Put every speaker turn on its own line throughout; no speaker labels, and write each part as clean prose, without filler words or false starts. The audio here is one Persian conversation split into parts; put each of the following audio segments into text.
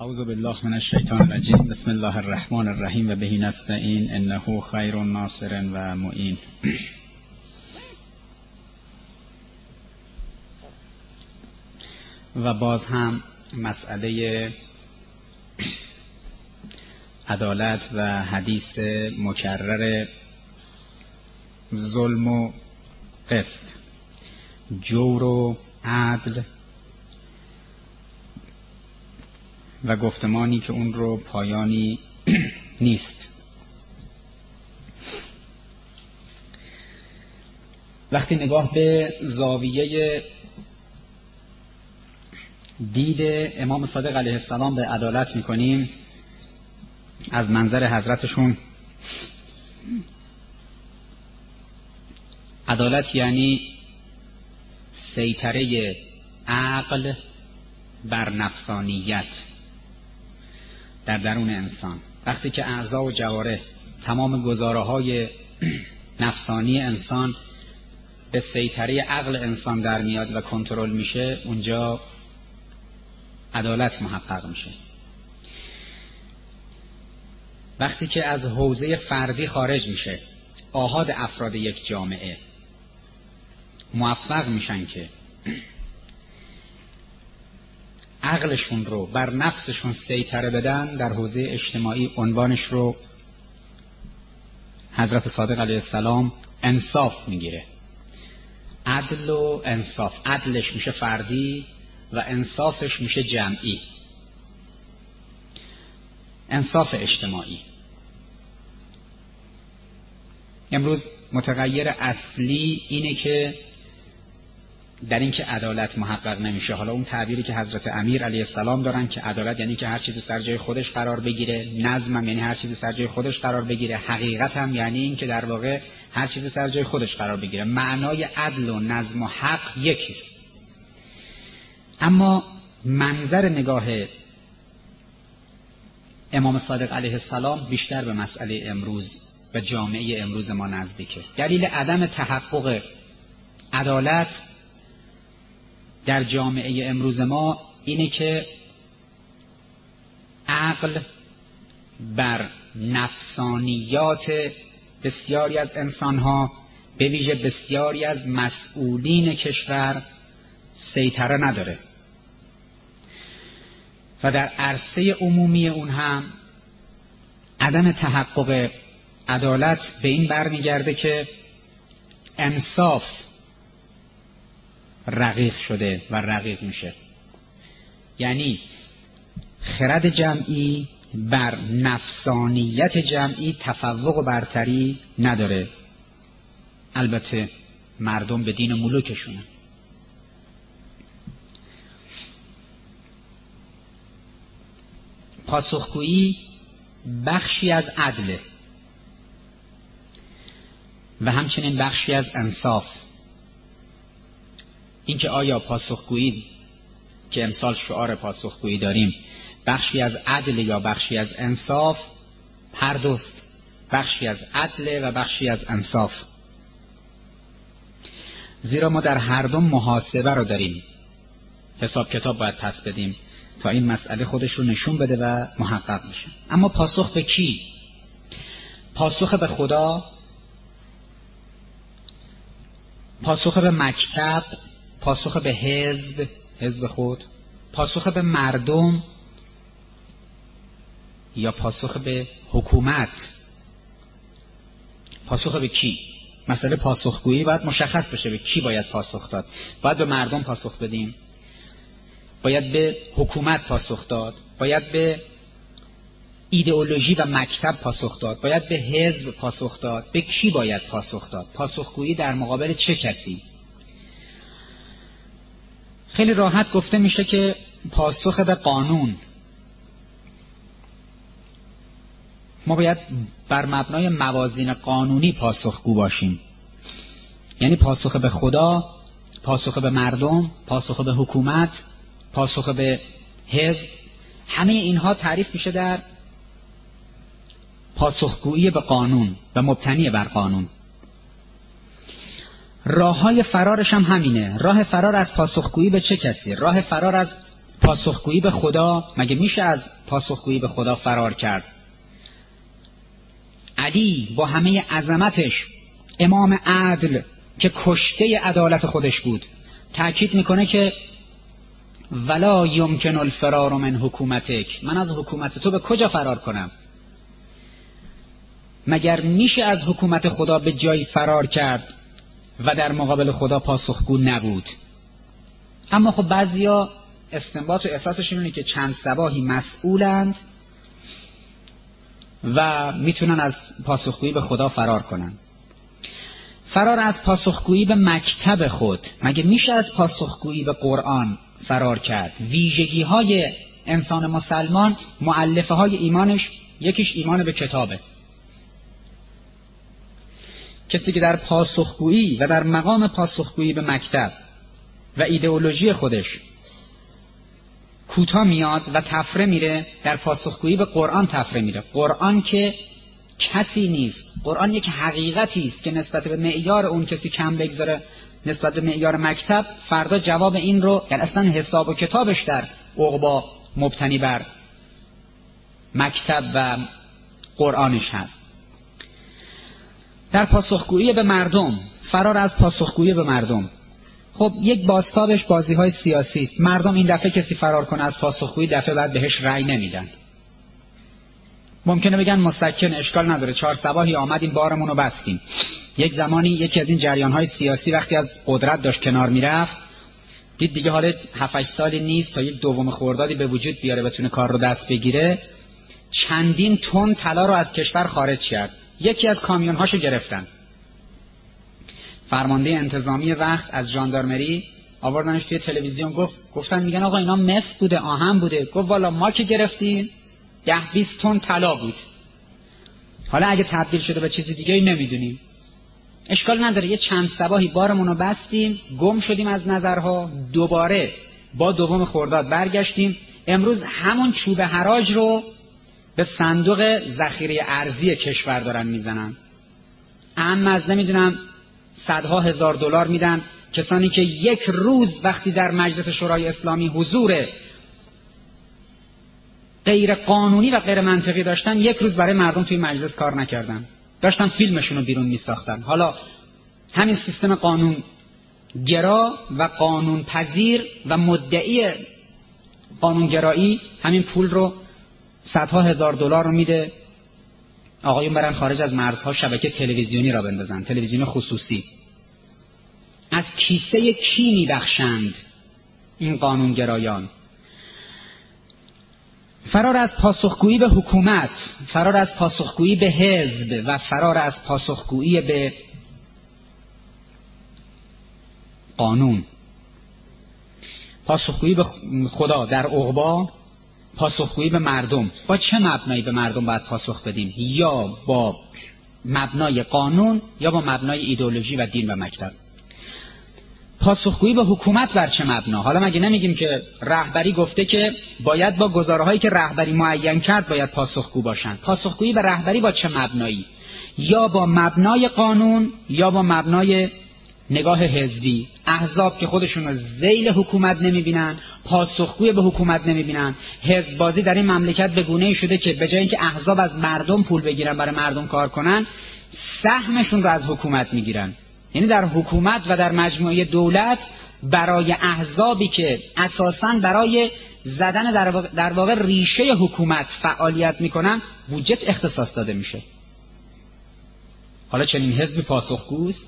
اعوذ بالله من الشیطان الرجیم. بسم الله الرحمن الرحیم و به نستعین انه خیر ناصر و معین. و باز هم مسئله عدالت و حدیث مکرر ظلم و قسط، جور و عدل و گفتمانی که اون رو پایانی نیست. وقتی نگاه به زاویه دید امام صادق علیه السلام به عدالت میکنیم از منظر حضرتشون، عدالت یعنی سیطره عقل بر نفسانیت در درون انسان. وقتی که اعضا و جوارح، تمام گزاره‌های نفسانی انسان به سیطره عقل انسان در میاد و کنترل میشه، اونجا عدالت محقق میشه. وقتی که از حوزه فردی خارج میشه، آحاد افراد یک جامعه موفق میشن که عقلشون رو بر نفسشون سیطره بدن، در حوزه اجتماعی عنوانش رو حضرت صادق علیه السلام انصاف میگیره. عدل و انصاف، عدلش میشه فردی و انصافش میشه جمعی، انصاف اجتماعی. امروز متغیر اصلی اینه که در این که عدالت محقق نمیشه. حالا اون تعبیری که حضرت امیر علیه السلام دارن که عدالت یعنی که هر چیزی سر جای خودش قرار بگیره، نظم هم یعنی هر چیزی سر جای خودش قرار بگیره، حقیقت هم یعنی این که در واقع هر چیزی سر جای خودش قرار بگیره. معنای عدل و نظم و حق یکیست، اما منظر نگاه امام صادق علیه السلام بیشتر به مسئله امروز و جامعه امروز ما نزدیکه. دلیل عدم تحقق عدالت در جامعه امروز ما اینه که عقل بر نفسانیات بسیاری از انسانها، به ویژه بسیاری از مسئولین کشور سیطره نداره و در عرصه عمومی اون هم عدم تحقق عدالت به این برمیگرده که انصاف رقیق شده و رقیق میشه. یعنی خرد جمعی بر نفسانیت جمعی تفوق و برتری نداره. البته مردم به دین ملوکشونه. پاسخگویی بخشی از عدله و همچنین بخشی از انصاف. اینکه آیا پاسخگویی که امسال شعار پاسخگویی داریم بخشی از عدل یا بخشی از انصاف، هر دوست، بخشی از عدل و بخشی از انصاف. زیرا ما در هر دو محاسبه رو داریم، حساب کتاب باید پس بدیم تا این مسئله خودش رو نشون بده و محقق بشه. اما پاسخ به کی؟ پاسخ به خدا، پاسخ به مکتب، پاسخ به حزب خود، پاسخ به مردم یا پاسخ به حکومت؟ پاسخ به کی؟ مسئله پاسخگویی باید مشخص بشه به کی باید پاسخ داد. باید به مردم پاسخ بدیم، باید به حکومت پاسخ داد، باید به ایدئولوژی و مکتب پاسخ داد، باید به حزب پاسخ داد. به کی باید پاسخ داد؟ پاسخگویی در مقابل چه کسی؟ خیلی راحت گفته میشه که پاسخ به قانون. ما باید بر مبنای موازین قانونی پاسخگو باشیم. یعنی پاسخ به خدا، پاسخ به مردم، پاسخ به حکومت، پاسخ به حزب، همه اینها تعریف میشه در پاسخگویی به قانون و مبتنی بر قانون. راههای فرارش هم همینه. راه فرار از پاسخگویی به چه کسی؟ راه فرار از پاسخگویی به خدا، مگه میشه از پاسخگویی به خدا فرار کرد؟ علی با همه عظمتش، امام عدل که کشته عدالت خودش بود، تأکید میکنه که ولا یمکن الفرار من حکومتک، من از حکومت تو به کجا فرار کنم؟ مگر میشه از حکومت خدا به جایی فرار کرد و در مقابل خدا پاسخگو نبود؟ اما خب بعضیا استنباط و احساسشون اینه که چند صباحی مسئولند و میتونن از پاسخگویی به خدا فرار کنن. فرار از پاسخگویی به مکتب خود، مگه میشه از پاسخگویی به قرآن فرار کرد؟ ویژگی های انسان مسلمان، مؤلفه های ایمانش، یکیش ایمان به کتابه. کسی که در پاسخگویی و در مقام پاسخگویی به مکتب و ایدئولوژی خودش کوتاه میاد و تفره میره، در پاسخگویی به قرآن تفره میره. قرآن که کسی نیست، قرآن یک حقیقتی است که نسبت به معیار اون کسی کم بگذاره نسبت به معیار مکتب، فردا جواب این رو، یعنی اصلا حساب و کتابش در عقبا مبتنی بر مکتب و قرآنش هست. در پاسخگویی به مردم، فرار از پاسخگویی به مردم، خب یک بازتابش بازی‌های سیاسی است. مردم این دفعه کسی فرار کنه از پاسخگویی، دفعه بعد بهش رأی نمیدن. ممکنه بگن مسکن، اشکال نداره، 4 صباحی آمدیم بارمون رو بستیم. یک زمانی یکی از این جریان‌های سیاسی وقتی از قدرت داشت کنار میرفت، دید دیگه حالا 7-8 سالی نیست تا یک دوم خردادی به وجود بیاره بتونه کار رو دست بگیره، چندین تن طلا رو از کشور خارج کرد. یکی از کامیون‌هاشو گرفتن. فرمانده انتظامی وقت از ژاندارمری آوردنش توی تلویزیون، گفتن میگن آقا اینا مس بوده، آهن بوده. گفت والا ما که گرفتیم 10-20 تن طلا بود. حالا اگه تبدیل شده به چیزی دیگه نمیدونیم، اشکال نداره. یه چند صباحی بارمون رو بستیم، گم شدیم از نظرها، دوباره با دوم خرداد برگشتیم. امروز همون چوب حراج رو به صندوق ذخیره ارزی کشور دارن میزنن. از نمیدونم صدها هزار دلار میدن کسانی که یک روز وقتی در مجلس شورای اسلامی حضور غیر قانونی و غیر منطقی داشتن، یک روز برای مردم توی مجلس کار نکردن، داشتن فیلمشون رو بیرون میساختن. حالا همین سیستم قانون گرا و قانون پذیر و مدعی قانونگرایی همین پول رو صدها هزار دلار رو میده آقایون برن خارج از مرزها شبکه تلویزیونی را بندازن، تلویزیون خصوصی. از کیسه کی میبخشند این قانونگرایان؟ فرار از پاسخگویی به حکومت، فرار از پاسخگویی به حزب و فرار از پاسخگویی به قانون. پاسخگویی به خدا در عقبا، پاسخگویی به مردم. با چه مبنایی به مردم باید پاسخ بدیم؟ یا با مبنای قانون یا با مبنای ایدئولوژی و دین و مکتب. پاسخگویی به حکومت بر چه مبنا؟ حالا مگه نمیگیم که رهبری گفته که باید با گزاره‌هایی که رهبری معین کرد باید پاسخگو باشند؟ پاسخگویی به رهبری با چه مبنایی؟ یا با مبنای قانون یا با مبنای نگاه حزبی. احزاب که خودشون رو ذیل حکومت نمیبینن، پاسخگوی به حکومت نمیبینن. حزب بازی در این مملکت به گونه‌ای شده که به جای اینکه احزاب از مردم پول بگیرن برای مردم کار کنن، سهمشون رو از حکومت میگیرن. یعنی در حکومت و در مجموعه دولت برای احزابی که اساساً برای زدن در واقع ریشه حکومت فعالیت میکنن بودجه اختصاص داده میشه. حالا چنین حزبی پاسخگوست؟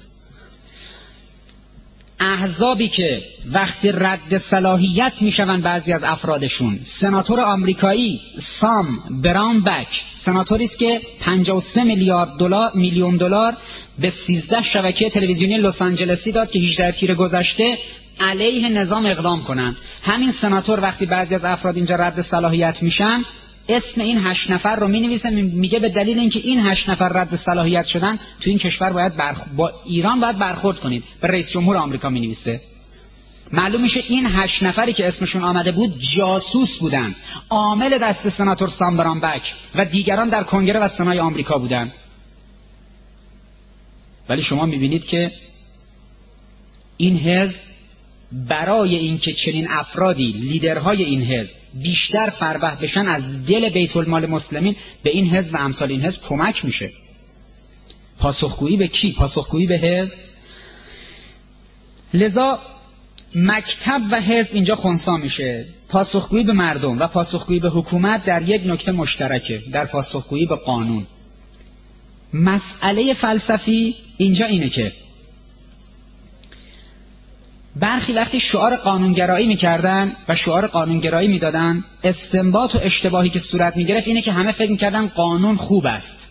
احزابی که وقتی رد صلاحیت میشون بعضی از افرادشون، سناتور آمریکایی سام براونبک، سناتوری است که 53 میلیون دلار به 13 شبکه تلویزیونی لس آنجلسی داد که 18 تیر گذشته علیه نظام اقدام کنن. همین سناتور وقتی بعضی از افراد اینجا رد صلاحیت میشن، اسم این 8 نفر رو مینویسه، میگه به دلیل اینکه این 8 نفر رد صلاحیت شدن تو این کشور باید با ایران باید برخورد کنید. به رئیس جمهور آمریکا مینویسه. معلوم میشه این 8 نفری که اسمشون آمده بود جاسوس بودن، عامل دست سناتور سام براونبک و دیگران در کنگره و سنای آمریکا بودن. ولی شما میبینید که این حزب برای اینکه چنین افرادی لیدرهای این حزب بیشتر فربه بشن از دل بیت المال مسلمین به این حزب و امثال این حزب کمک میشه. پاسخگویی به کی؟ پاسخگویی به حزب. لذا مکتب و حزب اینجا خنثی میشه. پاسخگویی به مردم و پاسخگویی به حکومت در یک نکته مشترکه، در پاسخگویی به قانون. مسئله فلسفی اینجا اینه که برخی وقتی شعار قانونگرایی میکردن و شعار قانونگرایی میدادن، استنباط و اشتباهی که صورت میگرفت اینه که همه فکر میکردن قانون خوب است.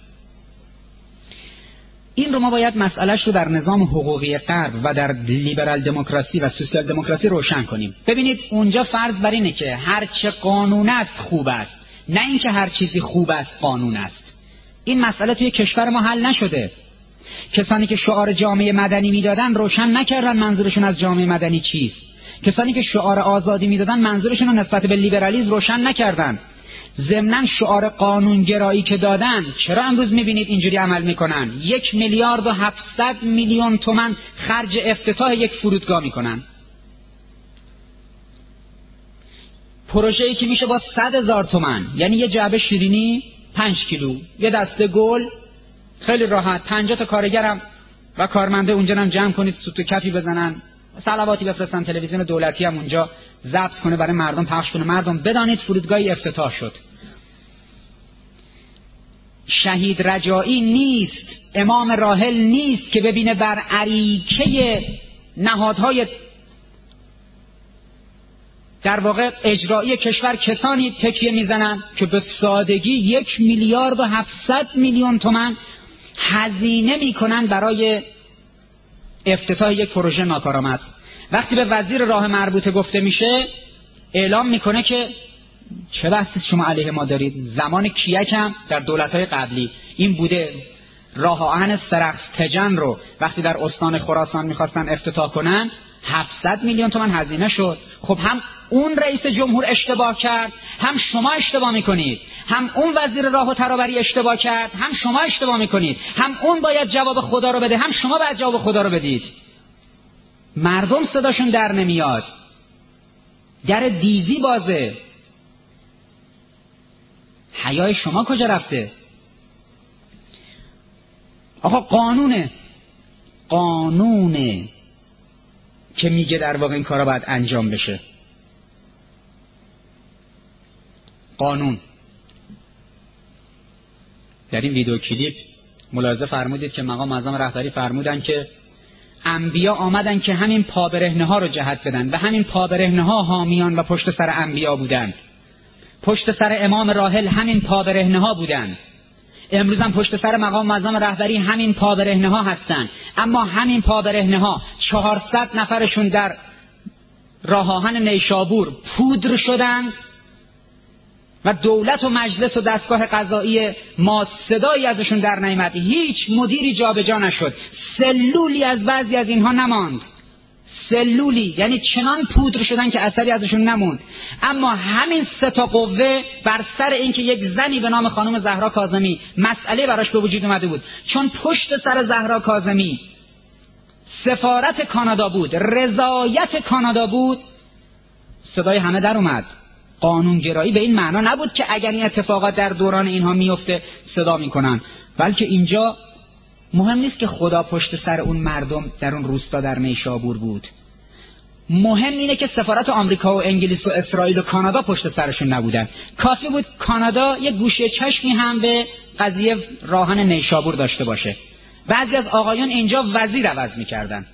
این رو ما باید مسئلهش رو در نظام حقوقی غرب و در لیبرال دموکراسی و سوسیال دموکراسی روشن کنیم. ببینید اونجا فرض بر اینه که هر چه قانون است خوب است، نه اینکه هر چیزی خوب است قانون است. این مسئله توی کشور ما حل نشده. کسانی که شعار جامعه مدنی میدادن روشن نکردن منظورشون از جامعه مدنی چیست. کسانی که شعار آزادی میدادن منظورشون رو نسبت به لیبرالیسم روشن نکردن. ضمناً شعار قانونگرایی که دادن، چرا امروز میبینید اینجوری عمل میکنن؟ 1,700,000,000 تومان خرج افتتاح یک فرودگاه میکنن. پروژه‌ای که میشه با 100,000 تومان، یعنی یه جعبه شیرینی 5 کیلو، یه دسته گل، خیلی راحت 50 تا کارگرم و کارمنده اونجا هم جمع کنید، سوت و کفی بزنن، صلواتی بفرستن، تلویزیون دولتی هم اونجا ضبط کنه برای مردم پخش کنه، مردم بدانید فرودگاهی افتتاح شد. شهید رجایی نیست، امام راحل نیست که ببینه بر اریکه نهادهای در واقع اجرایی کشور کسانی تکیه میزنن که به سادگی 1,700,000,000 تومان هزینه میکنن برای افتتاح یک پروژه ناکارآمد. وقتی به وزیر راه مربوطه گفته میشه، اعلام میکنه که چه بحثی شما علیه ما دارید؟ زمان کیک هم در دولت‌های قبلی این بوده، راه آهن سرخس تجن رو وقتی در استان خراسان میخواستن افتتاح کنن 700,000,000 تومان هزینه شد. خب هم اون رئیس جمهور اشتباه کرد، هم شما اشتباه میکنید. هم اون وزیر راه و ترابری اشتباه کرد، هم شما اشتباه میکنید. هم اون باید جواب خدا رو بده، هم شما باید جواب خدا رو بدید. مردم صداشون در نمیاد، در دیزی بازه. حیای شما کجا رفته؟ آقا قانونه که میگه در واقع این کارا باید انجام بشه. قانون. در این ویدیو کلیپ ملاحظه فرمودید که مقام معظم رهبری فرمودن که انبیا آمدن که همین پابرهنه ها رو جهت بدن و همین پابرهنه ها حامیان و پشت سر انبیا بودن. پشت سر امام راحل همین پابرهنه ها بودن. امروز هم پشت سر مقام معظم رهبری همین پابرهنه ها هستن. اما همین پابرهنه ها 400 نفرشون در راه آهن نیشابور پودر شدن و دولت و مجلس و دستگاه قضایی ما صدایی ازشون در نیامد. هیچ مدیری جابجا نشد. سلولی از بعضی از اینها نماند. سلولی، یعنی چنان پودر شدن که اثری ازشون نموند. اما همین سه تا قوه بر سر اینکه یک زنی به نام خانم زهرا کاظمی مسئله براش به وجود اومده بود، چون پشت سر زهرا کاظمی سفارت کانادا بود، رضایت کانادا بود، صدای همه در اومد. قانونگرایی به این معنا نبود که اگر این اتفاقات در دوران اینها میفته صدا میکنن، بلکه اینجا مهم نیست که خدا پشت سر اون مردم در اون روستا در نیشابور بود. مهم اینه که سفارت آمریکا و انگلیس و اسرائیل و کانادا پشت سرشون نبودن. کافی بود کانادا یک گوشه چشمی هم به قضیه راهن نیشابور داشته باشه. بعضی از آقایون اینجا وزیر عوض میکردن.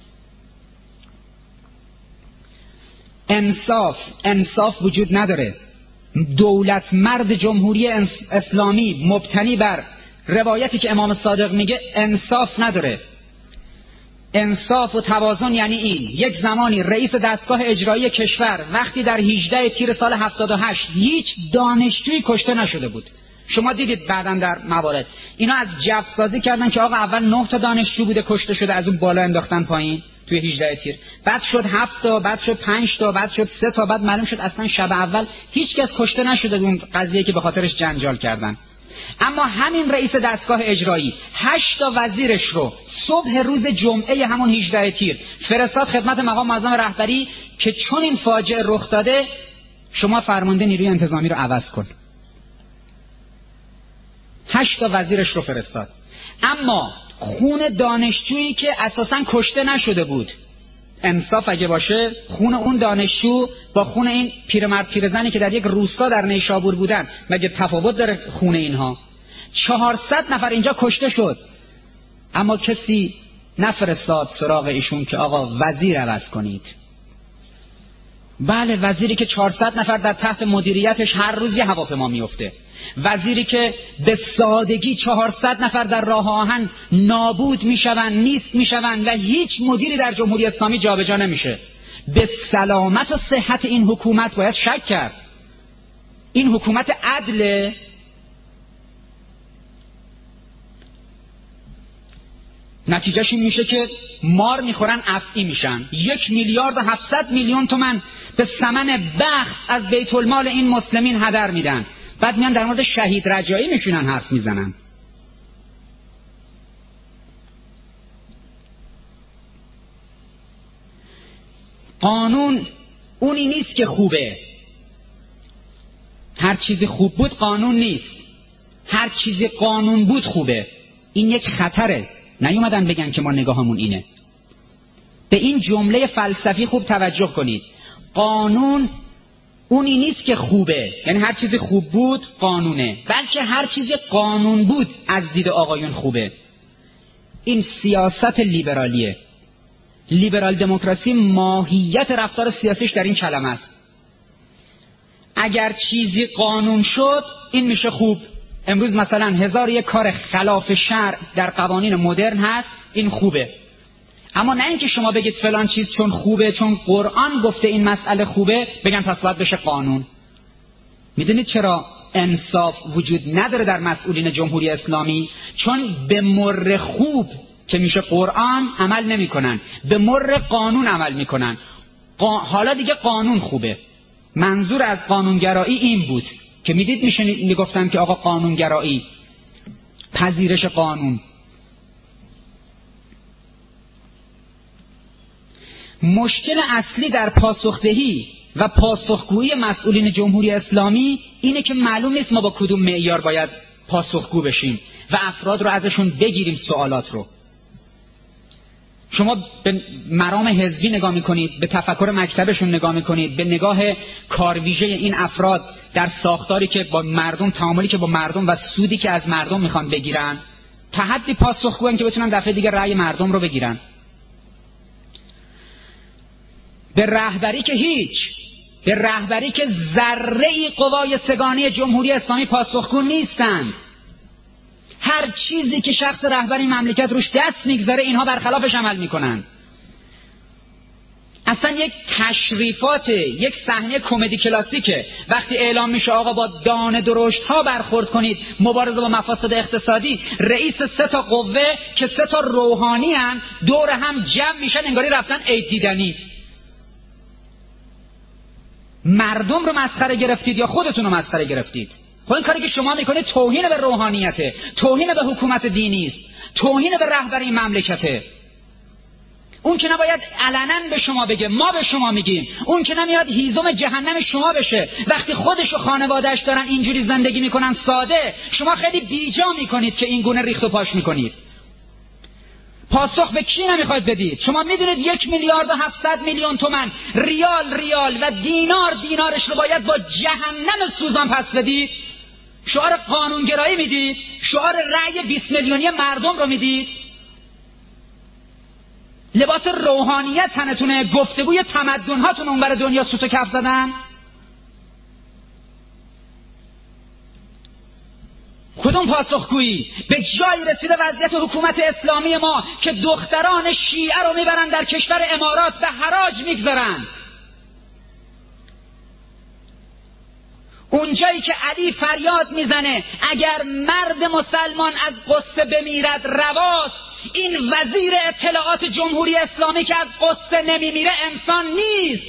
انصاف وجود نداره. دولت مرد جمهوری اسلامی مبتنی بر روایتی که امام صادق میگه انصاف نداره. انصاف و توازن یعنی این: یک زمانی رئیس دستگاه اجرایی کشور وقتی در 18 تیر سال 78 هیچ دانشجویی کشته نشده بود. شما دیدید بعداً در موارد اینا از جو سازی کردن که آقا اول 9 تا دانشجو بوده کشته شده، از اون بالا انداختن پایین توی 18 تیر، بعد شد 7 تا، بعد شد 5 تا، بعد شد 3 تا، بعد معلوم شد اصلا شب اول هیچ کس کشته نشده اون قضیه که به خاطرش جنجال کردن. اما همین رئیس دستگاه اجرایی 8 تا وزیرش رو صبح روز جمعه همون 18 تیر فرستاد خدمت مقام معظم رهبری که چون این فاجعه رخ داده شما فرمانده نیروی انتظامی رو عوض کن. 8 تا وزیرش رو فرستاد. اما خون دانشجویی که اساساً کشته نشده بود، انصاف اگه باشه خون اون دانشجو با خون این پیرمرد پیرزنی که در یک روستا در نیشابور بودن مگه تفاوت داره خون اینها؟ 400 نفر اینجا کشته شد، اما کسی نفرستاد سراغ ایشون که آقا وزیر عوض کنید. بله، وزیری که 400 نفر در تحت مدیریتش هر روز یه هواپیما میفته، وزیری که به سادگی 400 نفر در راه آهن نابود میشون، نیست میشون و هیچ مدیری در جمهوری اسلامی جابجا نمیشه. به سلامت و صحت این حکومت باید شک کرد. این حکومت عدل؟ نتیجهش این میشه که مار میخورن افعی میشن. 1,700,000,000 تومان به ثمن بخس از بیت المال این مسلمین هدر میدن، بعد میان در مورد شهید رجایی میشونن حرف میزنن. قانون اونی نیست که خوبه. هر چیزی خوب بود قانون نیست، هر چیزی قانون بود خوبه. این یک خطره. نیومدن بگن که ما نگاهمون اینه. به این جمله فلسفی خوب توجه کنید. قانون اونی نیست که خوبه، یعنی هر چیزی خوب بود قانونه، بلکه هر چیزی قانون بود از دید آقایون خوبه. این سیاست لیبرالیه. لیبرال دموکراسی ماهیت رفتار سیاسیش در این کلمه است. اگر چیزی قانون شد این میشه خوب. امروز مثلا 1001 کار خلاف شرع در قوانین مدرن هست، این خوبه. اما نه اینکه شما بگید فلان چیز چون خوبه، چون قرآن گفته این مسئله خوبه، بگن پس باید بشه قانون. میدونید چرا انصاف وجود نداره در مسئولین جمهوری اسلامی؟ چون به مر خوب که میشه قرآن عمل نمی کنن، به مر قانون عمل میکنن. حالا دیگه قانون خوبه. منظور از قانونگرایی این بود که میدید میگفتن که آقا قانونگرایی، پذیرش قانون. مشکل اصلی در پاسخدهی و پاسخگویی مسئولین جمهوری اسلامی اینه که معلوم نیست ما با کدوم معیار باید پاسخگو بشیم و افراد رو ازشون بگیریم سوالات رو. شما به مرام حزبی نگاه میکنید، به تفکر مکتبشون نگاه میکنید، به نگاه کارویژه این افراد در ساختاری که با مردم، تعاملی که با مردم و سودی که از مردم میخوان بگیرن، تحدی پاسخگوین که بتونن دفعه دیگه رأی مردم رو بگیرن. به رهبری که هیچ، به رهبری که ذره‌ای قوای سگانی جمهوری اسلامی پاسخگو نیستند. هر چیزی که شخص رهبری مملکت روش دست میگذاره اینها برخلافش عمل میکنند. اصلا یک تشریفات، یک صحنه کمدی کلاسیکه وقتی اعلام میشه آقا با دانه درشت ها برخورد کنید، مبارزه با مفاسد اقتصادی. رئیس 3 تا قوه که 3 تا روحانی هن دور هم جمع میشن انگاری رفتن عید دیدنی. مردم رو مسخره گرفتید یا خودتون رو مسخره گرفتید؟ خب این کاری که شما میکنید توهین به روحانیته، توهین به حکومت دینی است، توهین به رهبری مملکته. اون که نباید علنا به شما بگه، ما به شما میگیم. اون که نمیاد هیزم جهنم شما بشه. وقتی خودش و خانواده‌اش دارن اینجوری زندگی میکنن ساده، شما خیلی بیجا میکنید که این گونه ریخت و پاش میکنید. پاسخ به کی نمیخواید بدید؟ شما میدونید 1,700,000,000 تومان ریال و دینارش رو باید با جهنم سوزان پس بدید؟ شعار قانونگرایی میدید؟ شعار رأی 20 میلیونی مردم رو میدید؟ لباس روحانیت تنتونه، گفتگوی تمدن هاتون اونور دنیا سوت و کف زدن؟ کدوم پاسخگویی؟ به جایی رسیده وضعیت حکومت اسلامی ما که دختران شیعه رو میبرن در کشور امارات به حراج میگذارن. اونجایی که علی فریاد میزنه اگر مرد مسلمان از قصه بمیرد رواست، این وزیر اطلاعات جمهوری اسلامی که از قصه نمیمیره انسان نیست.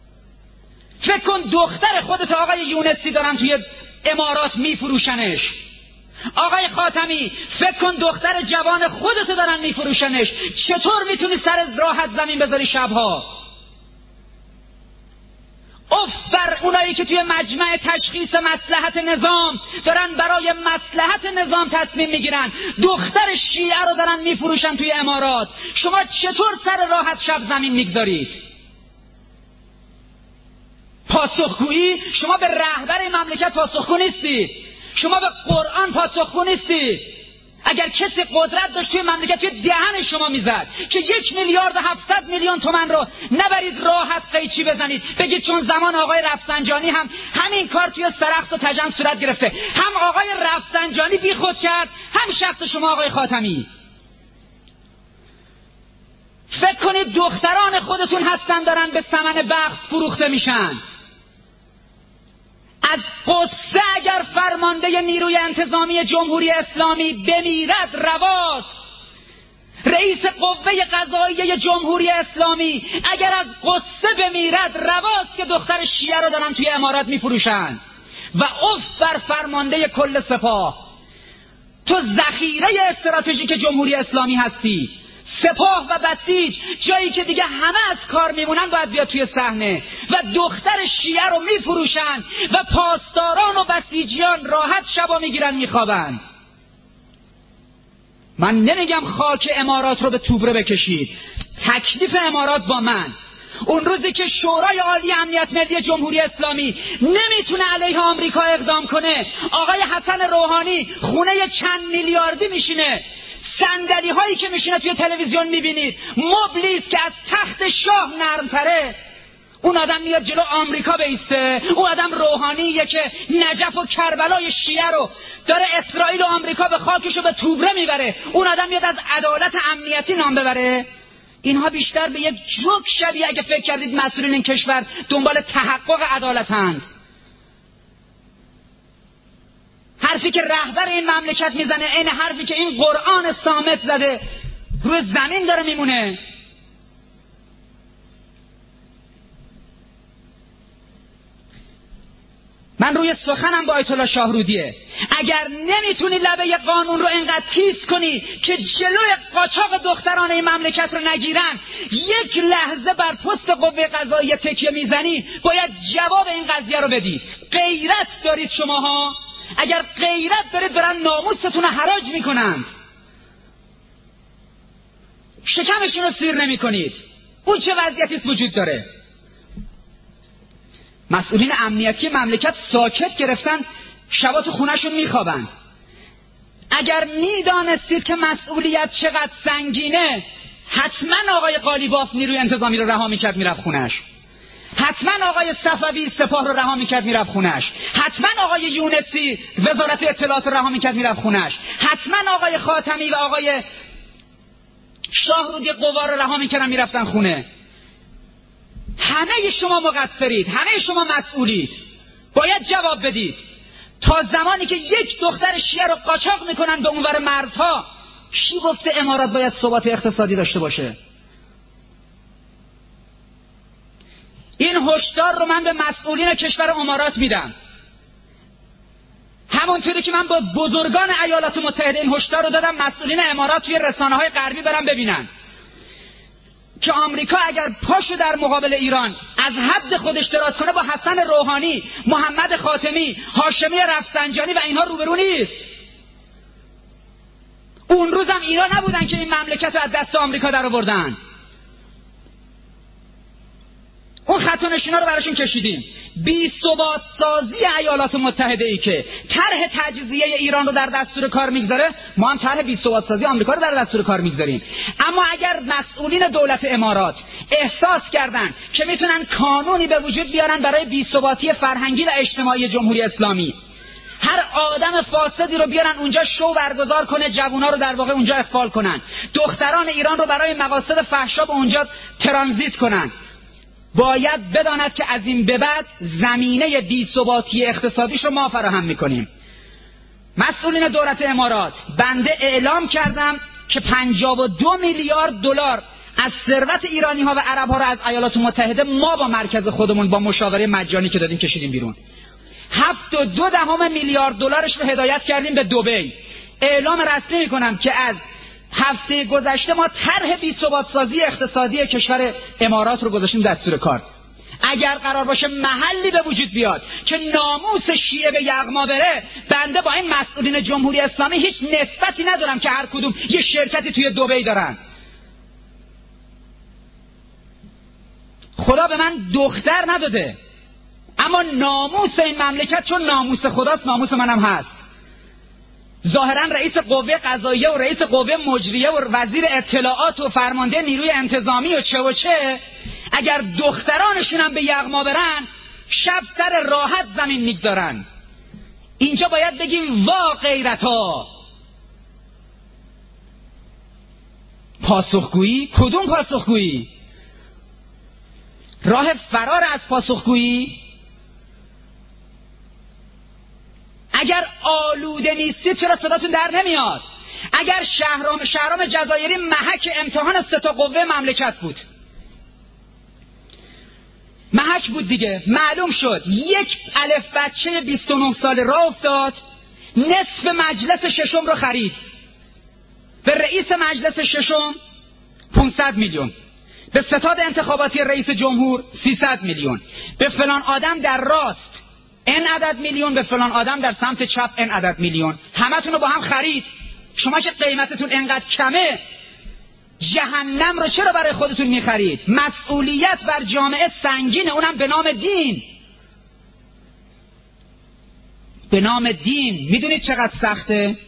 فکر کن دختر خودت آقای یونسی دارن توی امارات میفروشنش.
آقای خاتمی، فکر کن دختر جوان خودت دارن میفروشنش، چطور میتونی سر راحت زمین بذاری شبها؟ اف بر اونایی که توی مجمع تشخیص مصلحت نظام دارن برای مصلحت نظام تصمیم میگیرن، دختر شیعه رو دارن میفروشن توی امارات. شما چطور سر راحت شب زمین میگذارید؟ پاسخگویی؟ شما به رهبر مملکت پاسخگو نیستید، شما به قرآن پاسخگو نیستید. اگر کسی قدرت داشت توی مملکت توی دهن شما میزد که 1,700,000,000 تومان رو نبرید راحت قیچی بزنید، بگید چون زمان آقای رفسنجانی هم همین کار توی سرخس و تجن صورت گرفته، هم آقای رفسنجانی بی خود کرد، هم شخص شما آقای خاتمی. فکر کنید دختران خودتون هستن دارن به ثمن بخس فروخته میشن. از قصه اگر فرمانده نیروی انتظامی جمهوری اسلامی بمیرد رواست. رئیس قوه قضاییه جمهوری اسلامی اگر از قصه بمیرد رواست که دختر شیعه رو دارن توی امارات میفروشن. و اف بر فرمانده کل سپاه. تو ذخیره استراتژیک جمهوری اسلامی هستی. سپاه و بسیج جایی که دیگه همه از کار میمونن باید بیاد توی صحنه و دختر شیعه رو میفروشن و پاسداران و بسیجیان راحت شبا میگیرن میخوابن. من نمیگم خاک امارات رو به توبره بکشید، تکلیف امارات با من. اون روزی که شورای عالی امنیت ملی جمهوری اسلامی نمیتونه علیه آمریکا اقدام کنه، آقای حسن روحانی خونه چند میلیاردی میشینه، صندلی هایی که میشینه توی تلویزیون میبینید مبلیست که از تخت شاه نرمتره. اون آدم میاد جلو آمریکا بیسته. اون آدم روحانیه که نجف و کربلای شیعه رو داره اسرائیل و آمریکا به خاکشو به توبره میبره. اون آدم میاد از عدالت امنیتی نام ببره. اینها بیشتر به یک جوک شبیه اگه فکر کردید مسئولین این کشور دنبال تحقق عدالتند. حرفی که رهبر این مملکت میزنه این حرفی که این قرآن صامت زده روی زمین داره میمونه. من روی سخنم با آیت الله شاهرودیه. اگر نمیتونی لبه قانون رو اینقدر تیز کنی که جلوی قاچاق دختران این مملکت رو نگیرن، یک لحظه بر پست قوه قضاییه تکیه میزنی، باید جواب این قضیه رو بدی. غیرت دارید شماها؟ اگر غیرت دارید دارن ناموستون رو حراج میکنند، شکمشون رو سیر نمی کنید. اون چه وضعیتی وجود داره؟ مسئولین امنیتی مملکت ساکت گرفتن، شبا تو خونهشون میخوابن. اگر میدانستید که مسئولیت چقدر سنگینه، حتما آقای قالیباف نیروی انتظامی رو رها میکرد میرفت خونهش، حتما آقای صفوی سپاه رو رها میکرد میرفت خونهش، حتما آقای یونسی وزارت اطلاعات رو رها میکرد میرفت خونهش، حتما آقای خاتمی و آقای شاهرودی قوا رو رها میکردن میرفتن خونه. همه شما مقصرید، همه شما مسئولید، باید جواب بدید. تا زمانی که یک دختر شیعه رو قاچاق میکنن به اونور مرزها، کی گفته امارات باید ثبات اقتصادی داشته باشه؟ این هشدار رو من به مسئولین کشور امارات میدم، همونطوری که من با بزرگان ایالات متحده این هشدار رو دادم. مسئولین امارات توی رسانه‌های غربی برن ببینن که آمریکا اگر پاشو در مقابل ایران از حد خودش دراز کنه با حسن روحانی، محمد خاتمی، هاشمی رفسنجانی و اینها روبرو نیست. اون روزم اینا نبودن که این مملکت رو از دست آمریکا در آوردن. اون خط و نشونا رو براشون کشیدیم. بی ثبات سازی ایالات متحده ای که طرح تجزیه ایران رو در دستور کار میگذاره، ما هم طرح بی ثبات سازی آمریکا رو در دستور کار میگذاریم. اما اگر مسئولین دولت امارات احساس کردن که میتونن قانونی به وجود بیارن برای بی ثباتی فرهنگی و اجتماعی جمهوری اسلامی، هر آدم فاسدی رو بیارن اونجا شو برگزار کنه، جوونا رو در واقع اونجا اغفال کنن، دختران ایران رو برای مقاصد فحشا به اونجا ترانزیت کنن، باید بداند که از این به بعد زمینه بی‌ثباتی اقتصادیش رو ما فراهم میکنیم. مسئولین دولت امارات، بنده اعلام کردم که 52 میلیارد دلار از ثروت ایرانی ها و عرب ها رو از ایالات متحده ما با مرکز خودمون با مشاوره مجانی که دادیم کشیدیم بیرون. $7.2 میلیارد رو هدایت کردیم به دبی. اعلام رسمی میکنم که از هفته گذشته ما طرح بی‌ثبات‌سازی اقتصادی کشور امارات رو گذاشتیم دستور کار. اگر قرار باشه محلی به وجود بیاد که ناموس شیعه به یغما بره، بنده با این مسئولین جمهوری اسلامی هیچ نسبتی ندارم که هر کدوم یه شرکتی توی دبی دارن. خدا به من دختر نداده، اما ناموس این مملکت چون ناموس خداست ناموس منم هست. ظاهرا رئیس قوه قضاییه و رئیس قوه مجریه و وزیر اطلاعات و فرمانده نیروی انتظامی و چه اگر دخترانشون هم به یغما برن، شب سر راحت زمین میگذارن. اینجا باید بگیم وا غیرتا. پاسخگویی؟ کدوم پاسخگویی؟ راه فرار از پاسخگویی؟ اگر آلوده نیستید چرا صداتون در نمیاد؟ اگر شهرام جزایری محک امتحان 3 قوه مملکت بود، محک بود دیگه، معلوم شد یک الف بچه 29 ساله راه افتاد، نصف مجلس ششم رو خرید، به رئیس مجلس ششم 500 میلیون، به ستاد انتخاباتی رئیس جمهور 300 میلیون، به فلان آدم در راست این عدد میلیون، به فلان آدم در سمت چپ این عدد میلیون، همتون رو با هم خرید. شما که قیمتتون انقدر کمه، جهنم رو چرا برای خودتون میخرید؟ مسئولیت بر جامعه سنگینه، اونم به نام دین. به نام دین. میدونید چقدر سخته؟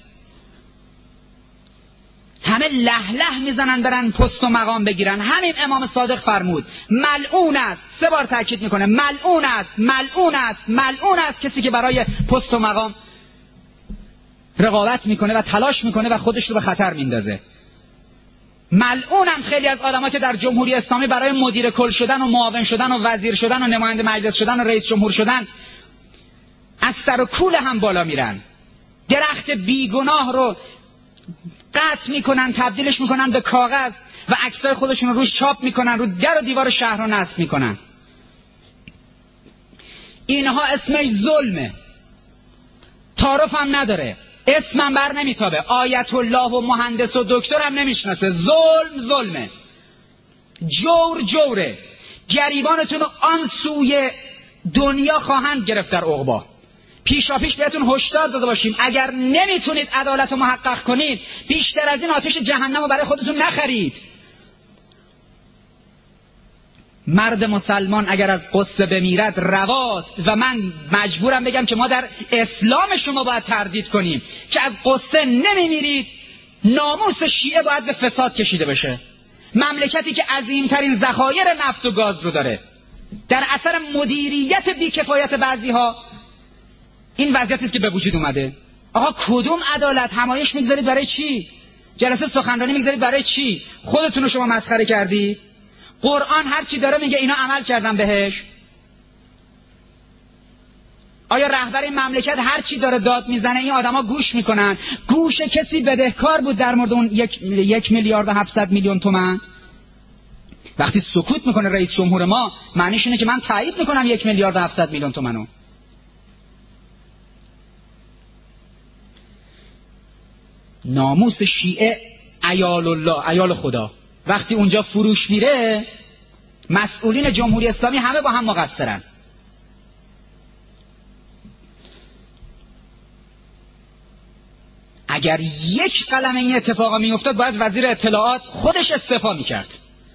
همه لهله میزنن برن پست و مقام بگیرن. همین امام صادق فرمود ملعون است، 3 بار تاکید میکنه ملعون است، ملعون است، ملعون است کسی که برای پست و مقام رقابت میکنه و تلاش میکنه و خودش رو به خطر میندازه. ملعونن خیلی از آدما که در جمهوری اسلامی برای مدیر کل شدن و معاون شدن و وزیر شدن و نماینده مجلس شدن و رئیس جمهور شدن از سر و کول هم بالا میرن. درخت بیگناه رو قطع میکنن، تبدیلش میکنن به کاغذ و عکسای خودشون رو روش چاپ میکنن، رو در و دیوار شهر رو نصب میکنن. اینها اسمش ظلمه، تعارف هم نداره، اسمم بر نمیتابه، آیت الله و مهندس و دکتر هم نمیشناسه. ظلمه، جور جوره. گریبانتون رو آن سوی دنیا خواهند گرفت در عقبا. پیشاپیش بهتون هشدار داده باشیم اگر نمیتونید عدالت رو محقق کنید، بیشتر از این آتش جهنم رو برای خودتون نخرید. مرد مسلمان اگر از غصه بمیرد رواست و من مجبورم بگم که ما در اسلام شما باید تردید کنیم که از غصه نمیمیرید. ناموس شیعه باید به فساد کشیده بشه. مملکتی که عظیمترین ذخایر نفت و گاز رو داره، در اثر مدیریت بیکفایت بعضی‌ها این وضعیتی است که به وجود اومده. آقا کدوم عدالت؟ همایش میگذارید برای چی؟ جلسه سخنرانی میگذارید برای چی؟ خودتون رو شما مسخره کردید. قرآن هر چی داره میگه اینا عمل کردن بهش. آیا رهبر این مملکت هر چی داره داد میزنه این آدما گوش میکنن؟ گوش کسی بدهکار بود در مورد اون 1 میلیارد و 700 میلیون تومان. وقتی سکوت میکنه رئیس جمهور ما، معنیش اینه که من تایید میکنم 1 میلیارد و 700 میلیون تومانو. ناموس شیعه عیال الله، عیال خدا، وقتی اونجا فروش میره مسئولین جمهوری اسلامی همه با هم مقصرن. اگر یک قلم این اتفاقا میافتاد باید وزیر اطلاعات خودش استعفا میکرد.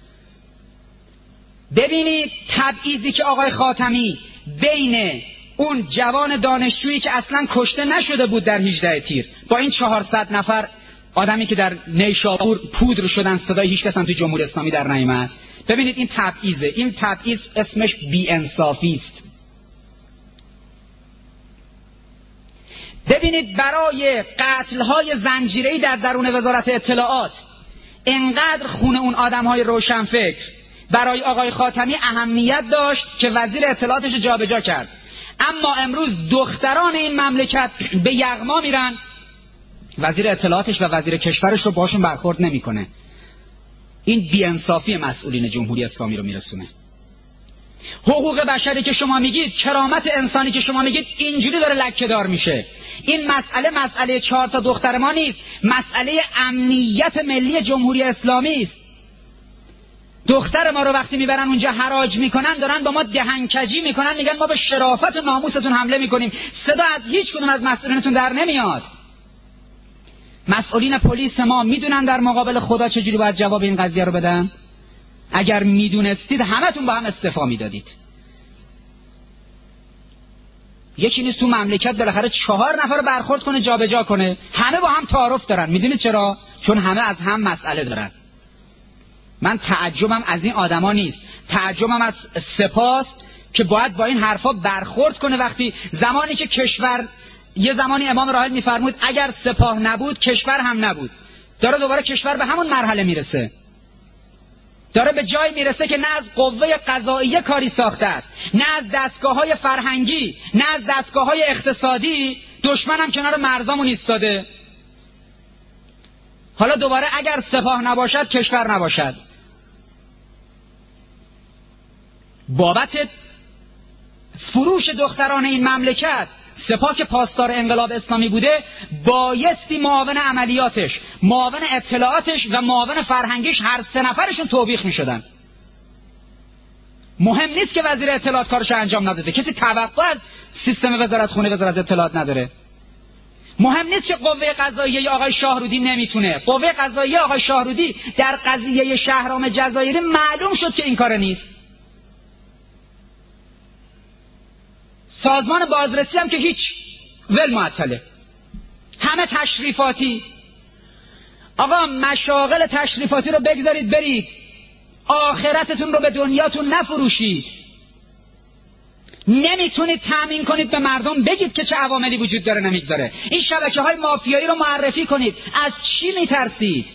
ببینید تبعیضی که آقای خاتمی بین اون جوان دانشجویی که اصلا کشته نشده بود در 18 تیر با این 400 نفر آدمی که در نیشابور پودر شدن صدای هیچ کس هم توی جمهوری اسلامی در نیامد. ببینید این تبعیضه. این تبعیض اسمش بی‌انصافی است. ببینید برای قتل‌های زنجیره‌ای در درون وزارت اطلاعات انقدر خون اون آدم‌های روشنفکر برای آقای خاتمی اهمیت داشت که وزیر اطلاعاتش جابجا کرد. اما امروز دختران این مملکت به یغما میرن، وزیر اطلاعاتش و وزیر کشورش رو باشون برخورد نمیکنه. این بی‌انصافی مسئولین جمهوری اسلامی رو میرسونه. حقوق بشری که شما میگید، کرامت انسانی که شما میگید، اینجوری داره لکه‌دار میشه. این مسئله 4 تا دختر ما نیست، مسئله امنیت ملی جمهوری اسلامی است. دختر ما رو وقتی میبرن اونجا حراج میکنن، دارن با ما دهنکجی میکنن، میگن ما به شرافت و ناموستون حمله میکنیم. صدا از هیچ کدوم از مسئولینتون در نمیاد. مسئولین پلیس ما میدونن در مقابل خدا چجوری باید جواب این قضیه رو بدن؟ اگر میدونستید همتون با هم استعفا میدادید. یکی نیست تو مملکت بالاخره 4 نفر برخورد کنه جابجا کنه، همه با هم تعارف دارن. میدونید چرا؟ چون همه از هم مسئله دارن. من تعجبم از این آدما نیست، تعجبم از سپاس که باید با این حرفا برخورد کنه. وقتی زمانی که کشور، یه زمانی امام راحل میفرمود اگر سپاه نبود کشور هم نبود، داره دوباره کشور به همون مرحله میرسه، داره به جای میرسه که نه از قوه قضاییه کاری ساخته است، نه از دستگاه‌های فرهنگی، نه از دستگاه‌های اقتصادی. دشمن هم کنار مرزامون ایستاده. حالا دوباره اگر سپاه نباشد کشور نباشد. بابت فروش دختران این مملکت، سپاه که پاسدار انقلاب اسلامی بوده، بایستی معاون عملیاتش، معاون اطلاعاتش و معاون فرهنگیش هر 3 نفرشون توبیخ می شدن. مهم نیست که وزیر اطلاعات کارشو انجام نداده، کسی توقع از سیستم وزارت اطلاعات نداره. مهم نیست که قوه قضاییه آقای شاهرودی نمیتونه. قوه قضاییه آقای شاهرودی در قضیه شهرام جزایری معلوم شد که این کار نیست. سازمان بازرسی هم که هیچ، ول معطله، همه تشریفاتی. آقا مشاغل تشریفاتی رو بگذارید برید، آخرتتون رو به دنیاتون نفروشید. نمیتونید تأمین کنید به مردم، بگید که چه عواملی وجود داره نمیگذاره. این شبکه‌های مافیایی رو معرفی کنید. از چی میترسید؟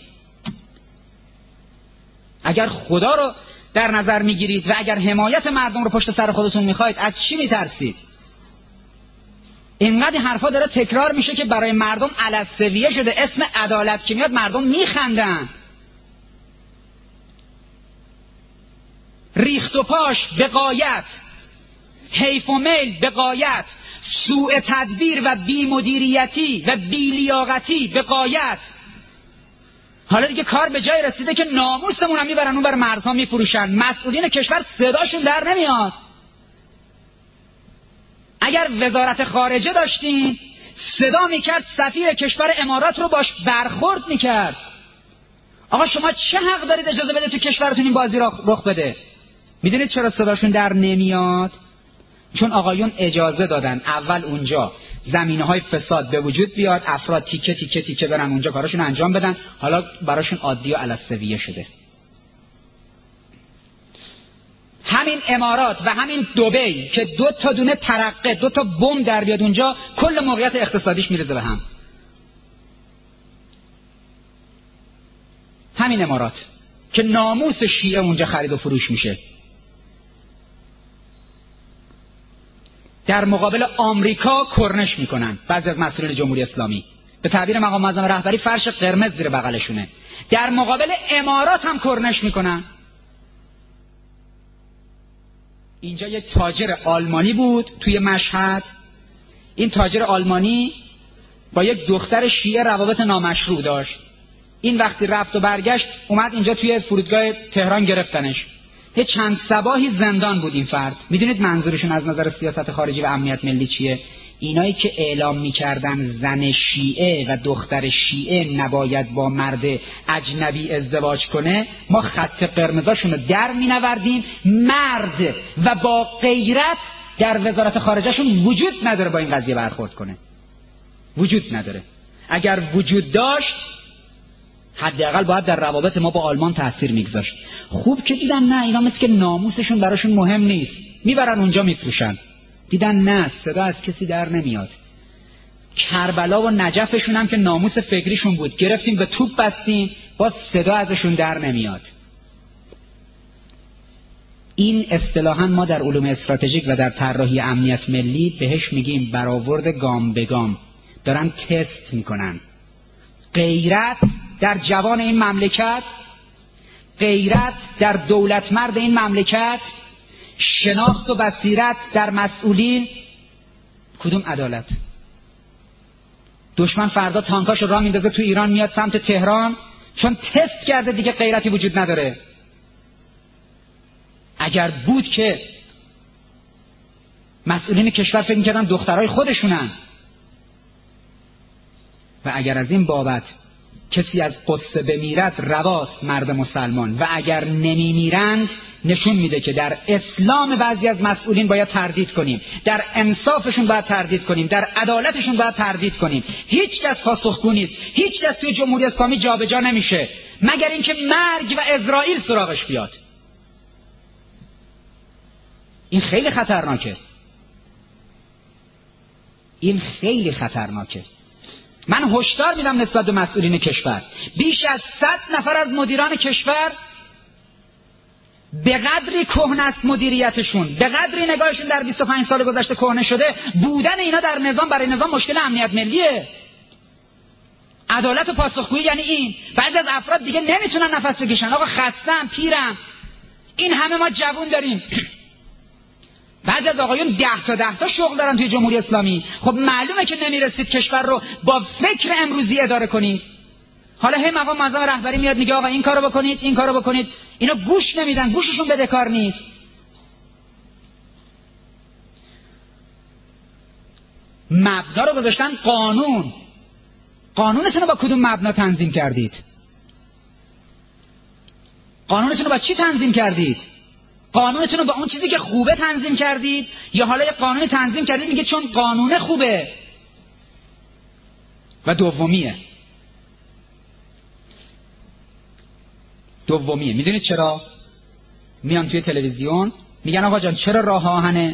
اگر خدا رو در نظر میگیرید و اگر حمایت مردم رو پشت سر خودتون میخواید، از چی میترسید؟ اینقدر حرفا داره تکرار میشه که برای مردم علسویه شده. اسم عدالت که میاد مردم میخندن. ریخت و پاش به غایت، حیف و میل به غایت، سوء تدبیر و بی‌مدیریتی و بی‌لیاقتی به غایت. حالا دیگه کار به جای رسیده که ناموسمون هم میبرن اون بر مرزها میفروشن. مسئولین کشور صداشون در نمیاد. اگر وزارت خارجه داشتین، صدا میکرد سفیر کشور امارات رو باش برخورد میکرد. آقا شما چه حق دارید اجازه بده تو کشورتون این بازی رخ بده؟ میدونید چرا صداشون در نمیاد؟ چون آقایون اجازه دادن اول اونجا زمینه‌های فساد به وجود بیاد، افراد تیکه تیکه تیکه برن اونجا کاراشون انجام بدن. حالا براشون عادی و علسویه شده. همین امارات و همین دبی که 2 تا دونه ترقه، 2 تا بمب در بیاد اونجا، کل موقعیت اقتصادیش میرزه به هم. همین امارات که ناموس شیعه اونجا خرید و فروش میشه. در مقابل آمریکا کرنش میکنن بعضی از مسئولین جمهوری اسلامی. به تعبیر مقام معظم رهبری فرش قرمز زیر بغلشونه. در مقابل امارات هم کرنش میکنن. اینجا یک تاجر آلمانی بود توی مشهد. این تاجر آلمانی با یک دختر شیعه روابط نامشروع داشت. این وقتی رفت و برگشت اومد اینجا توی فرودگاه تهران گرفتنش. یه چند صباحی زندان بود این فرد. میدونید منظورشون از نظر سیاست خارجی و امنیت ملی چیه؟ اینایی که اعلام میکردن زن شیعه و دختر شیعه نباید با مرد اجنبی ازدواج کنه، ما خط قرمزاشون رو در مینوردیم. مرد و با غیرت در وزارت خارجهشون وجود نداره با این قضیه برخورد کنه. وجود نداره. اگر وجود داشت حداقل باید در روابط ما با آلمان تأثیر میگذاشت. خوب که دیدن نه، اینا مثل که ناموسشون براشون مهم نیست، میبرن اونجا میفروشن. دیدن نه، صدا از کسی در نمیاد. کربلا و نجفشون هم که ناموس فکریشون بود، گرفتیم به توپ بستیم، باز صدا ازشون در نمیاد. این اصطلاحاً ما در علوم استراتژیک و در طراحی امنیت ملی بهش میگیم برآورد گام به گام. دارن تست میکنن. غیرت در جوان این مملکت، غیرت در دولتمرد این مملکت، شناخت و بصیرت در مسئولین، کدوم عدالت؟ دشمن فردا تانکاشو راه میندازه تو ایران، میاد سمت تهران، چون تست کرده دیگه غیرتی وجود نداره. اگر بود که مسئولین کشور فکر میکردن دخترای خودشونن و اگر از این بابت کسی از قصه بمیرد رواست مرد مسلمان و اگر نمیمیرند نشون میده که در اسلام بعضی از مسئولین باید تردید کنیم، در انصافشون باید تردید کنیم، در عدالتشون باید تردید کنیم. هیچ کس پاسخگو نیست، هیچ کس توی جمهوری اسلامی جابجا نمیشه مگر اینکه مرگ و اسرائیل سراغش بیاد. این خیلی خطرناکه، این خیلی خطرناکه. من هشدار میدم نسبت به مسئولین کشور. بیش از 100 نفر از مدیران کشور به قدری کهنه است مدیریتشون، به قدری نگاهشون در 25 سال گذشته کهنه شده، بودن اینا در نظام برای نظام مشکل امنیت ملیه. عدالت و پاسخگویی یعنی این. بعضی از افراد دیگه نمیتونن نفس بکشن، آقا خستم، پیرم. این همه ما جوون داریم. بعضی از آقایون 10 تا شغل دارن توی جمهوری اسلامی. خب معلومه که نمیرسید کشور رو با فکر امروزی اداره کنید. حالا هی مقام معظم رهبری میاد میگه آقا این کارو بکنید، این کارو بکنید. اینا گوش نمیدن، گوششون بدهکار نیست. مبنا رو گذاشتن قانون. قانونتون رو با کدوم مبنا تنظیم کردید؟ قانونتون رو با چی تنظیم کردید؟ قانونتون رو با اون چیزی که خوبه تنظیم کردید یا حالا یه قانونی تنظیم کردید میگه چون قانونه خوبه؟ و دومیه میدونید چرا؟ میان توی تلویزیون میگن آقا جان چرا راه آهن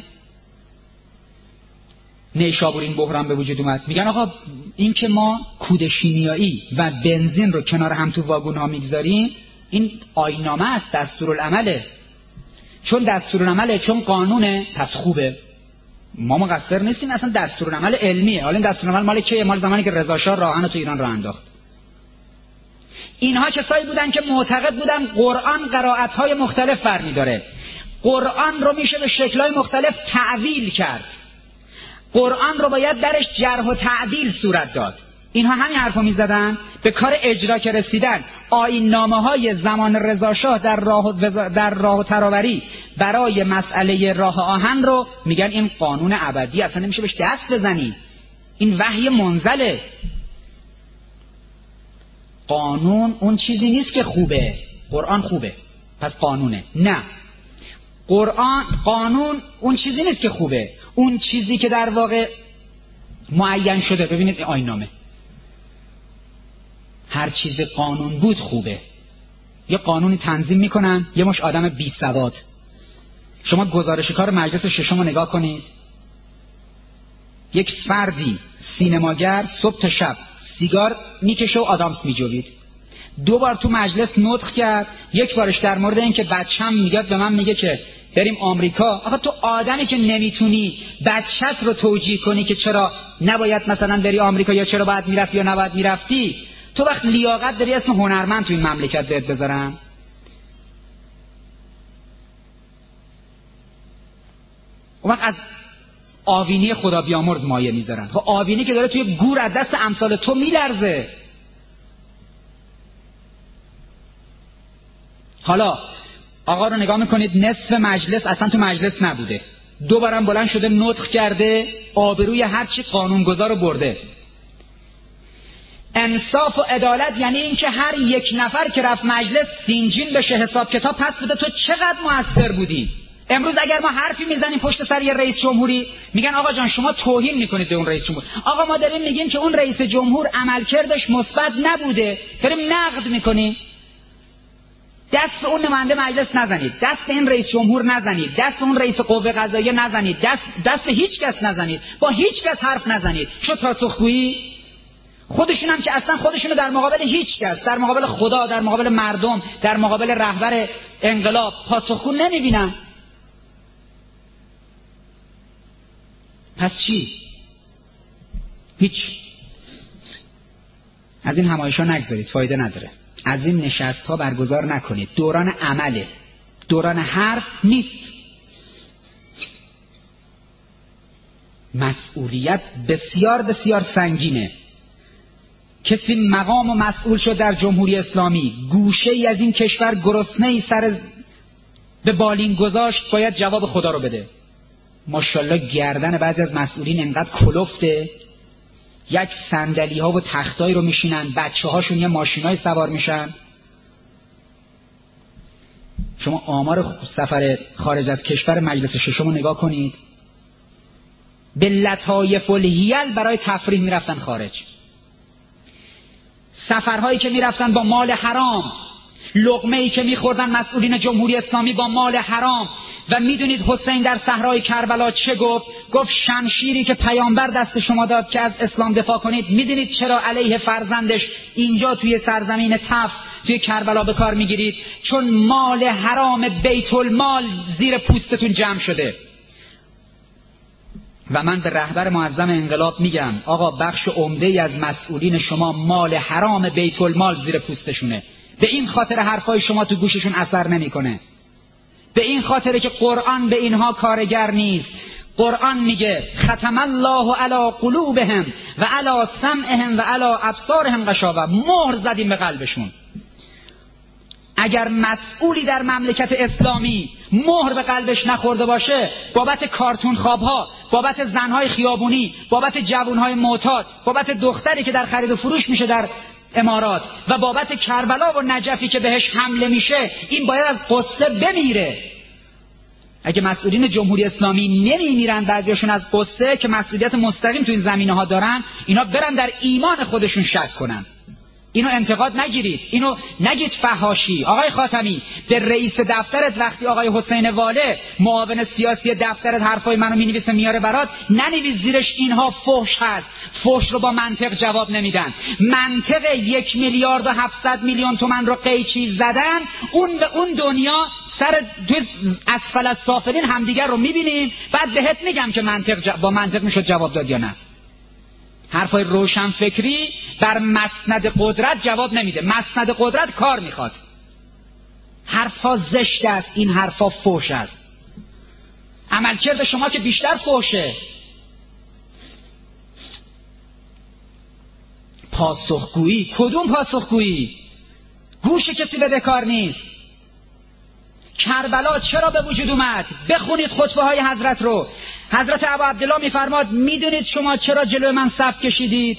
نیشابور این بحران به وجود اومد؟ میگن آقا این که ما کود شیمیایی و بنزین رو کنار هم تو واگن ها میگذاریم این آیین‌نامه است، دستورالعمله. چون دستورالعمله، چون قانونه، پس خوبه. ما مقصر نیستیم، اصلا دستورالعمل علمیه. حالا این دستورالعمل مال کیه؟ مال زمانی که رضا شاه راهن تو ایران راه انداخت. اینها کسایی بودن که معتقد بودن قرآن قرائت‌های مختلف برمی‌داره. قرآن رو میشه به شکل‌های مختلف تعویل کرد. قرآن رو باید درش جرح و تعدیل صورت داد. اینها همین حرفو میزدن. به کار اجرا که رسیدن، آیین‌نامه‌های زمان رضا شاه در راه و تراوری برای مسئله راه آهن رو میگن این قانون ابدی، اصلا نمیشه بهش دست بزنی، این وحی منزله. قانون اون چیزی نیست که خوبه. قرآن خوبه پس قانونه. نه، قانون اون چیزی نیست که خوبه. اون چیزی که در واقع معین شده. ببینید آیین‌نامه، هر چیز قانون بود خوبه. یه قانونی تنظیم میکنن یه مش آدم بی سواد. شما گزارش کار مجلس ششم رو نگاه کنید. یک فردی سینماگر صبح تا شب سیگار میکشه و آدامس میجوید. 2 بار تو مجلس نطق کرد. یک بارش در مورد این که بچه‌م میاد به من میگه که بریم آمریکا. آخه تو آدمی که نمیتونی بچت رو توجیه کنی که چرا نباید مثلا بری آمریکا یا چرا باید میرفتی یا نباید میرفتی، تو وقت لیاقت داری اسم هنرمند تو این مملکت بهت بذارم؟ اون وقت از آوینی خدا بیامرز مایه میذارن. خب آوینی که داره توی گور از دست امثال تو میلرزه. حالا آقا رو نگاه میکنید، نصف مجلس اصلا تو مجلس نبوده، 2 بارم بلند شده نطق کرده، آبروی هرچی قانونگذار رو برده. انصاف و عدالت یعنی این که هر یک نفر که رفت مجلس سینجین بشه، حساب کتاب پس بده تو چقدر موثر بودی. امروز اگر ما حرفی میزنیم پشت سر یه رئیس جمهوری، میگن آقا جان شما توهین میکنید به اون رئیس جمهور. آقا ما داریم میگیم که اون رئیس جمهور عملکردش مثبت نبوده، داریم نقد میکنیم. دست به اون نماینده مجلس نزنید، دست به این رئیس جمهور نزنید، دست به اون رئیس قوه قضاییه نزنید، دست به هیچ کس نزنید، با هیچ کس حرف نزنید. شد پاسخگویی؟ خودشون هم که اصلا خودشونو در مقابل هیچ کس، در مقابل خدا، در مقابل مردم، در مقابل رهبر انقلاب پاسخگو نمیبینن. پس چی؟ هیچ. از این همایش‌ها نگذارید، فایده نداره. از این نشست‌ها برگزار نکنید. دوران عمله، دوران حرف نیست. مسئولیت بسیار بسیار سنگینه. کسی مقام و مسئول شد در جمهوری اسلامی، گوشه ای از این کشور گرسنه ای سر به بالین گذاشت، باید جواب خدا رو بده. ماشاءالله گردن بعضی از مسئولین انقدر کلفته، یک صندلی ها و تختایی رو میشینن، بچه هاشون یه ماشینای سوار میشن. شما آمار سفر خارج از کشور مجلس ششم رو نگاه کنید، به لطایف الحیل برای تفریح میرفتن خارج. سفرهایی که میرفتن با مال حرام، لقمه‌ای که میخوردن مسئولین جمهوری اسلامی با مال حرام. و میدونید حسین در صحرای کربلا چه گفت؟ گفت شمشیری که پیامبر دست شما داد که از اسلام دفاع کنید، میدونید چرا علیه فرزندش اینجا توی سرزمین تف توی کربلا به کار میگیرید؟ چون مال حرام بیت المال زیر پوستتون جمع شده. و من به رهبر معظم انقلاب میگم آقا بخش عمده‌ای از مسئولین شما مال حرام بیت المال زیر پوستشونه. به این خاطر حرفای شما تو گوششون اثر نمیکنه. به این خاطره که قرآن به اینها کارگر نیست. قرآن میگه ختم الله علی قلوبهم و علی سمعهم و علی ابصارهم غشاوه، مهر زدیم به قلبشون. اگر مسئولی در مملکت اسلامی مهر به قلبش نخورده باشه، بابت کارتون خوابها، بابت زنهای خیابونی، بابت جوانهای معتاد، بابت دختری که در خرید و فروش میشه در امارات و بابت کربلا و نجفی که بهش حمله میشه، این باید از قصه بمیره. اگه مسئولین جمهوری اسلامی نمیمیرن، بعضیاشون از قصه که مسئولیت مستقیم تو این زمینه ها دارن، اینا برن در ایمان خودشون شک کنن. اینو انتقاد نگیرید، اینو نگید فحاشی. آقای خاتمی، به رئیس دفترت وقتی آقای حسین واله معاون سیاسی دفترت حرفای منو مینویسه میاره برات، ننویس زیرش اینها فحش هست. فحش رو با منطق جواب نمیدن. منطق 1,700,000,000 تومان رو قیچی زدن، اون به اون دنیا سر اسفل از سافلین همدیگر رو میبینیم، بعد بهت میگم که با منطق میشد جواب داد یا نه. حرفای روشن فکری بر مسند قدرت جواب نمیده. مسند قدرت کار میخواد. حرفا زشت است، این حرفا فحش است. عملکرد شما که بیشتر فحشه. پاسخگویی، کدوم پاسخگویی؟ گوش کسی بده کار نیست. کربلا چرا به وجود اومد؟ بخونید خطبه های حضرت رو. حضرت ابا عبدالله میفرماد میدونید شما چرا جلوی من صف کشیدید؟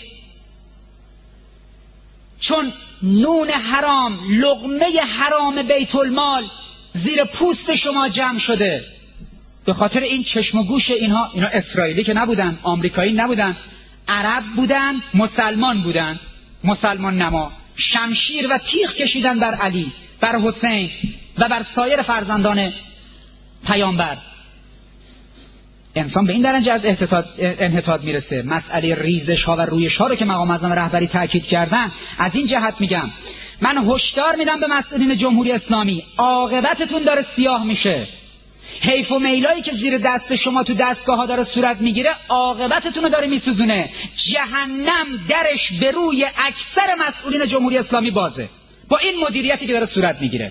چون نون حرام، لقمه حرام بیت المال زیر پوست شما جمع شده. به خاطر این چشم و گوش اینا اسرائیلی که نبودن، آمریکایی نبودن، عرب بودن، مسلمان بودن، مسلمان نما. شمشیر و تیغ کشیدن بر علی، بر حسین و بر سایر فرزندان پیامبر. انسان به این درجه از انحطاط میرسه. مسئله ریزش ها و رویش ها رو که مقام معظم رهبری تاکید کردن، از این جهت میگم من هشدار میدم به مسئولین جمهوری اسلامی، عاقبتتون داره سیاه میشه. حیف و میلایی که زیر دست شما تو دستگاه ها داره صورت میگیره، عاقبتتون رو داره میسوزونه. جهنم درش به روی اکثر مسئولین جمهوری اسلامی بازه با این مدیریتی که داره صورت میگیره.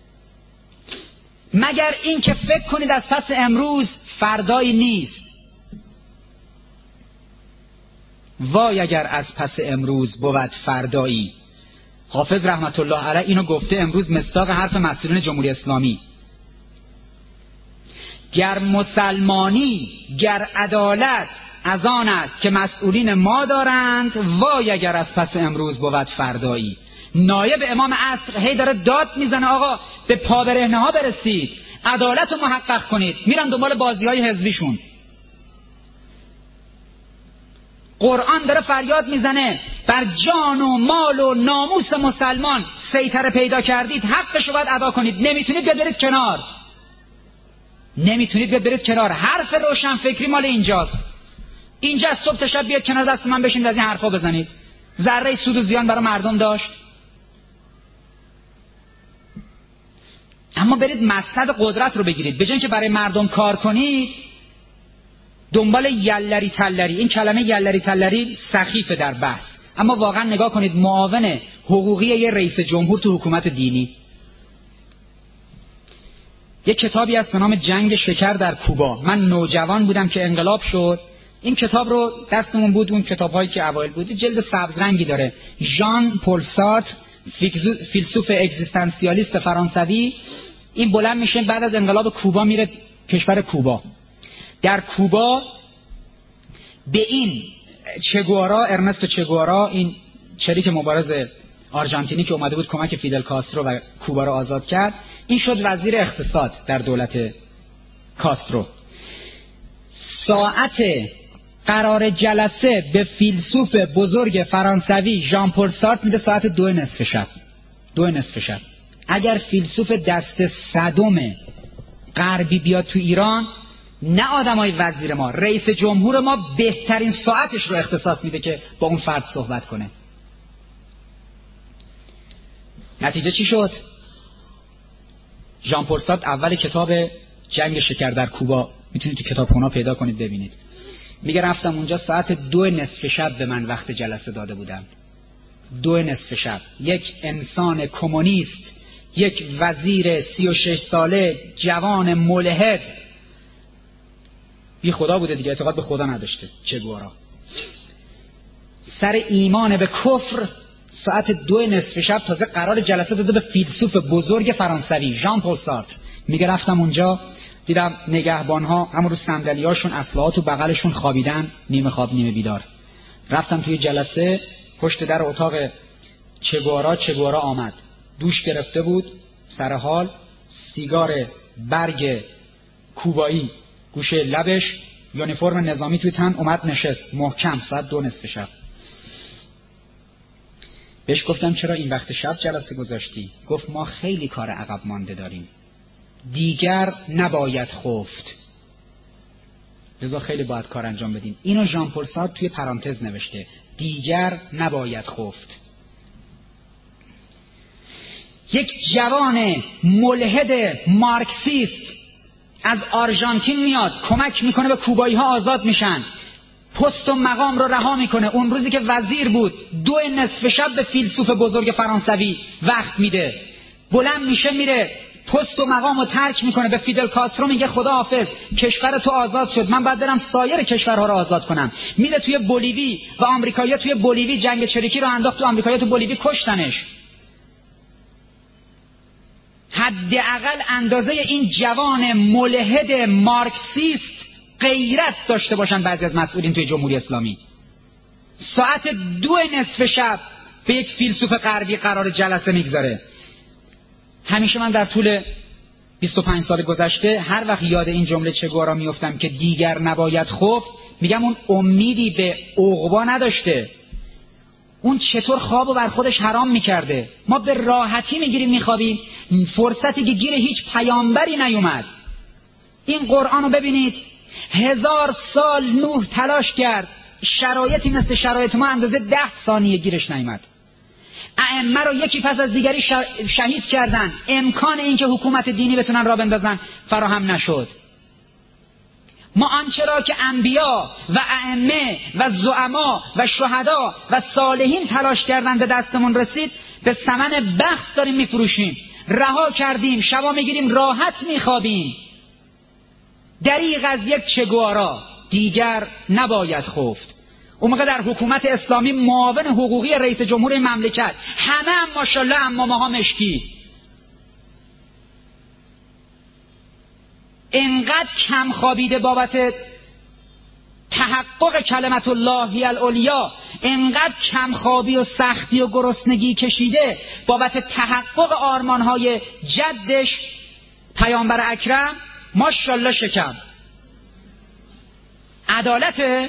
مگر این که فکر کنید از پس امروز فردایی نیست. وای اگر از پس امروز بود فردایی. حافظ رحمت الله علیه اینو گفته امروز مصداق حرف مسئولین جمهوری اسلامی. گر مسلمانی، گر عدالت از آن است که مسئولین ما دارند، وای اگر از پس امروز بود فردایی. نایب امام عصر هی داره داد میزنه آقا به پابرهنه ها برسید، عدالت رو محقق کنید. میرن دنبال بازی های حزبیشون. قرآن داره فریاد میزنه بر جان و مال و ناموس مسلمان سیطره پیدا کردید، حقش رو باید ادا کنید. نمیتونید برید کنار، نمیتونید برید کنار. حرف روشن فکری مال اینجاست. اینجا صبح تا شب بیاد کنار دست من بشینید از این حرفا بزنید. ذره سود و زیان برای مردم داشت؟ اما برید مسند قدرت رو بگیرید. به جای اینکه برای مردم کار کنید دنبال یلری تلری. این کلمه یلری تلری سخیفه در بحث، اما واقعا نگاه کنید معاون حقوقی یه رئیس جمهور تو حکومت دینی. یک کتابی هست به نام جنگ شکر در کوبا. من نوجوان بودم که انقلاب شد، این کتاب رو دستمون بود، اون کتاب‌هایی که اوایل بود، جلد سبز رنگی داره. ژان پل سارتر، فیلسوف اگزیستانسیالیست فرانسوی. این بلند میشه بعد از انقلاب کوبا میره کشور کوبا. در کوبا به این چگوارا، ارنستو چگوارا، این شریک مبارز آرژانتینی که اومده بود کمک فیدل کاسترو و کوبا رو آزاد کرد، این شد وزیر اقتصاد در دولت کاسترو. ساعت قرار جلسه به فیلسوف بزرگ فرانسوی ژان پل سارتر میده ساعت 2:30 شب. 2:30 شب. اگر فیلسوف دست صدم غربی بیاد تو ایران، نه آدمای وزیر ما، رئیس جمهور ما بهترین ساعتش رو اختصاص میده که با اون فرد صحبت کنه. نتیجه چی شد؟ ژان پل سارتر اول کتاب جنگ شکر در کوبا، میتونید تو کتابخونه‌ها پیدا کنید ببینید، میگه رفتم اونجا ساعت 2:30 شب به من وقت جلسه داده بودن. 2:30 شب. یک انسان کمونیست، یک وزیر 36 ساله جوان ملحد، بی خدا بوده دیگه، اعتقاد به خدا نداشته، چگوارا، سر ایمان به کفر، ساعت 2:30 شب تازه قرار جلسه داده به فیلسوف بزرگ فرانسوی ژان پل سارتر. میگه رفتم اونجا دیدم نگهبانها همون رو صندلیاشون اسلحه تو بغلشون خوابیدن، نیمه خواب نیمه بیدار. رفتم توی جلسه، پشت در اتاق چگوارا آمد، دوش گرفته بود، سر حال، سیگار برگ کوبایی گوشه لبش، یونیفرم نظامی توی تن، اومد نشست محکم ساعت 2:30 شب. بهش گفتم چرا این وقت شب جلسه گذاشتی؟ گفت ما خیلی کار عقب مانده داریم، دیگر نباید خفت، لذا خیلی باید کار انجام بدیم. اینو ژان پل سارتر توی پرانتز نوشته، دیگر نباید خفت. یک جوان ملحد مارکسیست از آرژانتین میاد کمک میکنه به کوبایی ها آزاد میشن، پست و مقام رو رها میکنه. اون روزی که وزیر بود 2:30 شب به فیلسوف بزرگ فرانسوی وقت میده، بلند میشه میره پست و مقام رو ترک میکنه، به فیدل کاسترو میگه خداحافظ، کشور تو آزاد شد، من باید برم سایر کشورها رو آزاد کنم. میره توی بولیوی و آمریکایی‌ها توی بولیوی جنگ چریکی رو انداخت تو آمریکایی‌ها تو بولیوی کشتنش. حداقل اندازه این جوان ملحد مارکسیست غیرت داشته باشن بعضی از مسئولین توی جمهوری اسلامی. ساعت 2:30 شب به یک فیلسوف غربی قرار جلسه میگذاره. همیشه من در طول 25 سال گذشته هر وقت یاد این جمله چگوارا میافتم که دیگر نباید خفت، میگم اون امیدی به عقبا نداشته، اون چطور خوابو بر خودش حرام میکرده. ما به راحتی میگیریم میخوابیم، فرصتی که گیر هیچ پیامبری نیومد. این قرآن رو ببینید، 1000 سال نوح تلاش کرد، شرایطی مثل شرایط ما اندازه 10 ثانیه گیرش نیامد. ائمه رو یکی پس از دیگری شهید کردن، امکان این که حکومت دینی بتونن راه بندازن فراهم نشد. ما آنچه را که انبیا و ائمه و زعما و شهدا و صالحین تلاش کردن به دستمون رسید، به ثمن بخس داریم میفروشیم. رها کردیم، شبا میگیریم راحت میخوابیم. دریغ از یک چگوارا، دیگر نباید خفت. اون موقع در حکومت اسلامی معاون حقوقی رئیس جمهور مملکت، همه هم ماشاءالله عمامه‌ها مشکی. انقدر کم خوابیده بابت تحقق کلمت الله هی العلیا، انقدر کم خوابی و سختی و گرسنگی کشیده بابت تحقق آرمانهای جدش پیامبر اکرم، ماشاءالله شکم. عدالت.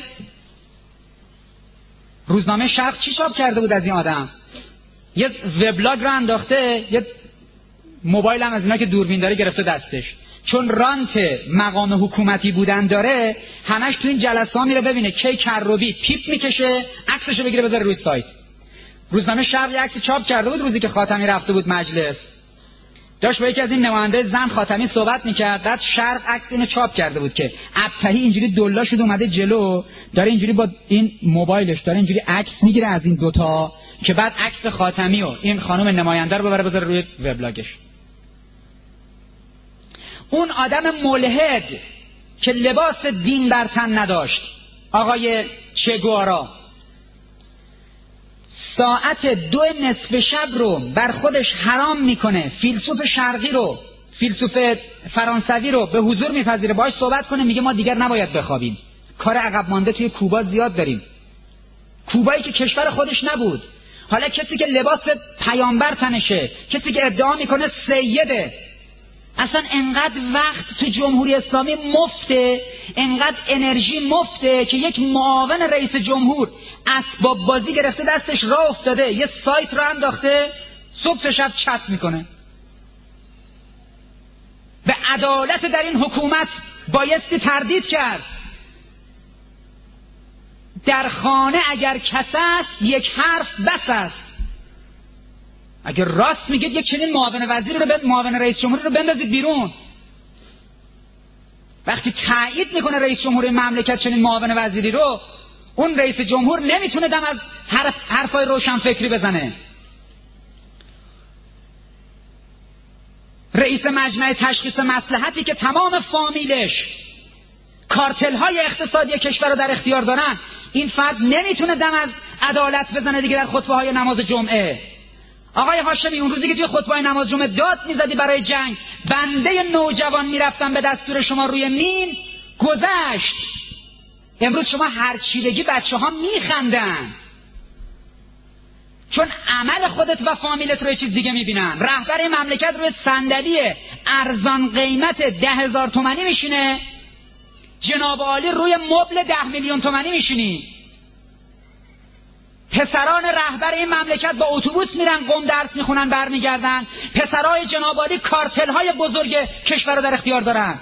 روزنامه شرق چی چاپ کرده بود از این آدم؟ یه وبلاگ رو انداخته، یه موبایل هم از اینا که دوربین داره گرفته دستش، چون رانت مقام حکومتی بودن داره، همش تو این جلسه ها میره ببینه کی کروبی پیپ میکشه، عکسشو بگیره بذاره روی سایت. روزنامه شرق یه عکس چاپ کرده بود روزی که خاتمی رفته بود مجلس، داشت با یکی از این نماینده زن خاتمی صحبت میکرد، بعد شرق عکس اینو چاپ کرده بود که ابتهی اینجوری دلا شده اومده جلو، داره اینجوری با این موبایلش داره اینجوری عکس میگیره از این دوتا که بعد عکس خاتمی و این خانم نماینده رو ببره بذاره روی وبلاگش. اون آدم ملحد که لباس دین بر تن نداشت، آقای چگوارا ساعت 2 نصف شب رو بر خودش حرام میکنه، فیلسوف شرقی رو، فیلسوف فرانسوی رو به حضور میپذیره، باهاش صحبت کنه، میگه ما دیگر نباید بخوابیم. کار عقب مانده توی کوبا زیاد داریم. کوبایی که کشور خودش نبود، حالا کسی که لباس پیامبر تنشه، کسی که ادعا میکنه سیده، اصلا انقدر وقت تو جمهوری اسلامی مفته، انقدر انرژی مفته که یک معاون رئیس جمهور اسباب بازی گرفته دستش راه افتاده، یه سایت رو انداخته، صبح تا شب چت میکنه. به عدالت در این حکومت بایستی تردید کرد. در خانه اگر کس است یک حرف بس است. اگر راست میگید یک چنین معاون رئیس جمهوری رو بندازید بیرون. وقتی تایید میکنه رئیس جمهور مملکت چنین معاون وزیری رو، اون رئیس جمهور نمیتونه دم از حرفای روشن فکری بزنه. رئیس مجمع تشخیص مصلحتی که تمام فامیلش کارتل های اقتصادی کشور رو در اختیار دارن، این فرد نمیتونه دم از عدالت بزنه دیگه در خطبه های نماز جمعه. آقای هاشمی، اون روزی که توی خطبه های نماز جمعه داد میزدی برای جنگ، بنده نوجوان میرفتم به دستور شما روی مین، گذشت. امروز شما هر چی بگی بچه ها میخندن، چون عمل خودت و فامیلت رو یه چیز دیگه میبینن. رهبر مملکت روی صندلی ارزان قیمت 10,000 تومانی میشینه، جناب عالی روی مبل 10 میلیون تومانی میشینی. پسران رهبر این مملکت با اتوبوس میرن قم درس میخونن برمیگردن، پسرای جناب عالی کارتل های بزرگ کشور رو در اختیار دارن.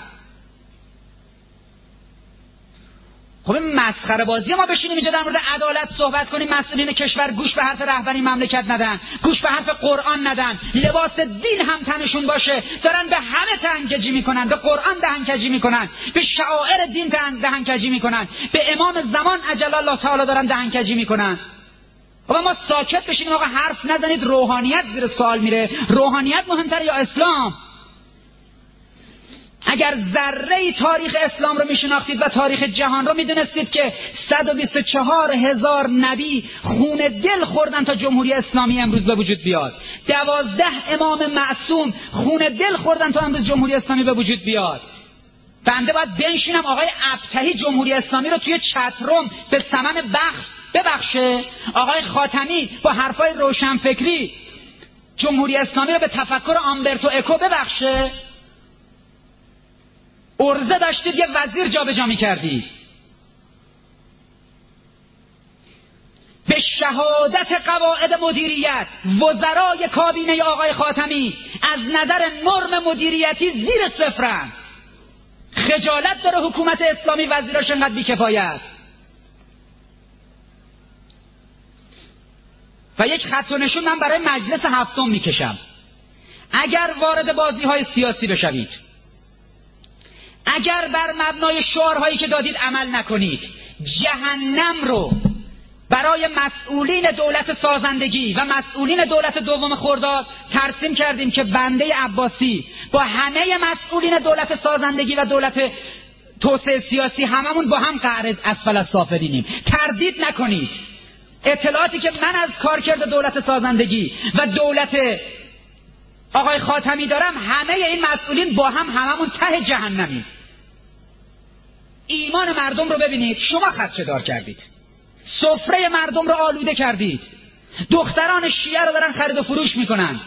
خب این مسخره بازی ما بشینیم اینجا در مورد عدالت صحبت کنیم، مسئولین کشور گوش به حرف رهبر این مملکت ندن، گوش به حرف قرآن ندن، لباس دین هم تنشون باشه، دارن به همه دهنکجی میکنن، به قرآن دهنکجی میکنن، به شعائر دین دهنکجی میکنن، به امام زمان عجل الله تعالی دارن دهنکجی میکنن. خب ما ساکت بشینیم آقا حرف نزنید؟ روحانیت زیر سوال میره. روحانیت مهمتر یا اسلام؟ اگر ذره تاریخ اسلام رو میشناختید و تاریخ جهان رو میدونستید که 124,000 نبی خون دل خوردن تا جمهوری اسلامی امروز به وجود بیاد. 12 امام معصوم خون دل خوردن تا امروز جمهوری اسلامی به وجود بیاد. بنده باید بنشینم آقای ابطحی جمهوری اسلامی رو توی چتروم به ثمن ببخشه، آقای خاتمی با حرفای روشنفکری جمهوری اسلامی رو به تفکر آمبرتو اکو ببخشه؟ ارزه داشتید یه وزیر جابجا می‌کردید. به شهادت قواعد مدیریت وزرای کابینه آقای خاتمی از نظر نرم مدیریتی زیر صفرن. خجالت داره حکومت اسلامی وزیراش انقدر بی‌کفایت. و یک خط و نشون من برای مجلس هفتم میکشم. اگر وارد بازی‌های سیاسی بشوید، اگر بر مبنای شعارهایی که دادید عمل نکنید، جهنم رو برای مسئولین دولت سازندگی و مسئولین دولت دوم خرداد ترسیم کردیم که بنده عباسی با همه مسئولین دولت سازندگی و دولت توسعه سیاسی هممون با هم قعر اسفل السافلینیم. تردید نکنید. اطلاعاتی که من از کارکرد دولت سازندگی و دولت آقای خاتمی دارم، همه این مسئولین با هم هممون ته جهنمیم. ایمان مردم رو ببینید، شما خدشه‌دار کردید، سفره مردم رو آلوده کردید، دختران شیعه رو دارن خرید و فروش میکنن.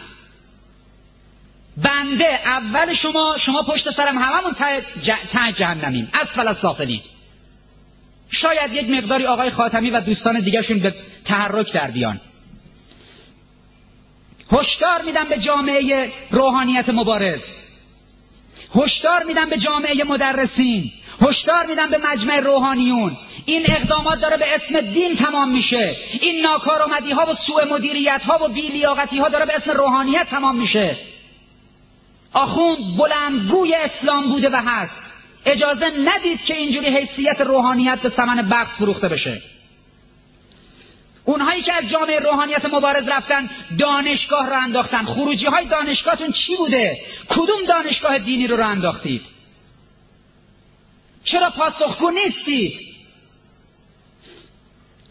بنده اول شما پشت سرم هممون ته جهنمیم، اسفل السافلین. شاید یک مقداری آقای خاتمی و دوستان دیگرشون به تحرک در بیان. هشدار میدم به جامعه روحانیت مبارز، هشدار میدم به جامعه مدرسین، هشدار میدم به مجمع روحانیون. این اقدامات داره به اسم دین تمام میشه. این ناکارآمدی ها و سوء مدیریت ها و بی‌لیاقتی ها داره به اسم روحانیت تمام میشه. آخوند بلندگوی اسلام بوده و هست. اجازه ندید که اینجوری حیثیت روحانیت به ثمن بخس فروخته بشه. اونهایی که از جامعه روحانیت مبارز رفتن دانشگاه رو انداختن، خروجی های دانشگاهتون چی بوده؟ کدوم دانشگاه دینی رو انداختید؟ چرا پاسخگو نیستید؟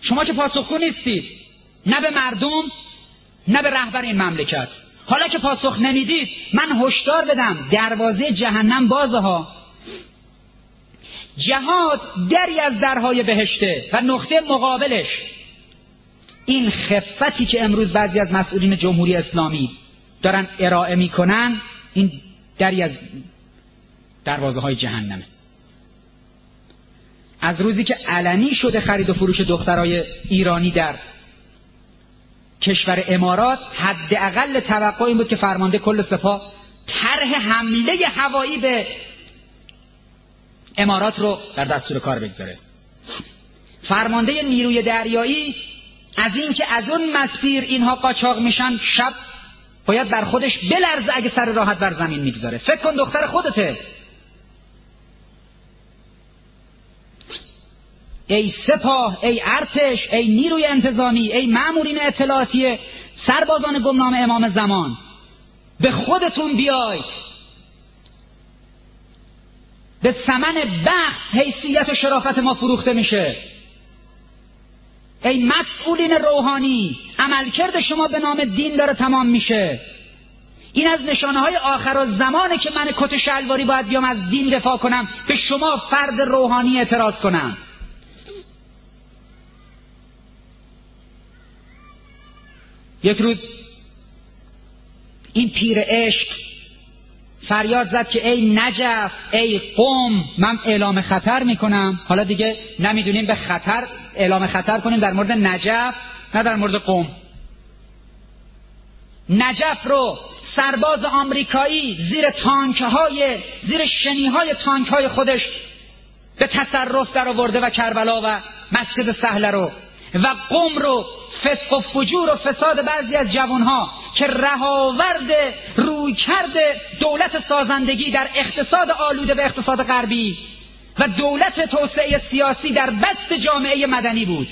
شما که پاسخگو نیستید، نه به مردم نه به رهبر این مملکت. حالا که پاسخ نمیدید، من هشدار بدم دروازه جهنم بازه ها. جهاد دری از درهای بهشته و نقطه مقابلش این خفتی که امروز بعضی از مسئولین جمهوری اسلامی دارن ارائه میکنن، این دری از دروازه های جهنمه. از روزی که علنی شده خرید و فروش دخترای ایرانی در کشور امارات، حداقل توقع این بود که فرمانده کل سپاه طرح حمله هوایی به امارات رو در دستور کار بگذاره. فرمانده نیروی دریایی از این که از اون مسیر اینها قاچاق میشن، شب باید بر خودش بلرزه اگه سر راحت بر زمین میگذاره. فکر کن دختر خودته. ای سپاه، ای ارتش، ای نیروی انتظامی، ای مامورین اطلاعاتی، سربازان گمنام امام زمان، به خودتون بیاید. به ثمن بخت حیثیت و شرافت ما فروخته میشه. ای مسئولین روحانی، عملکرد شما به نام دین داره تمام میشه. این از نشانه های آخرالزمانه که من کت شلواری باید بیام از دین دفاع کنم، به شما فرد روحانی اعتراض کنم. یک روز این پیر عشق فریاد زد که ای نجف، ای قم، من اعلام خطر میکنم. حالا دیگه نمیدونیم به خطر اعلام خطر کنیم در مورد نجف نه در مورد قم. نجف رو سرباز آمریکایی زیر شنیهای تانکهای خودش به تصرف در آورده و کربلا و مسجد سهله رو، و قم رو فسق و فجور و فساد بعضی از جوانها که رهاورد رویکرد دولت سازندگی در اقتصاد آلوده به اقتصاد غربی و دولت توسعه سیاسی در بست جامعه مدنی بود.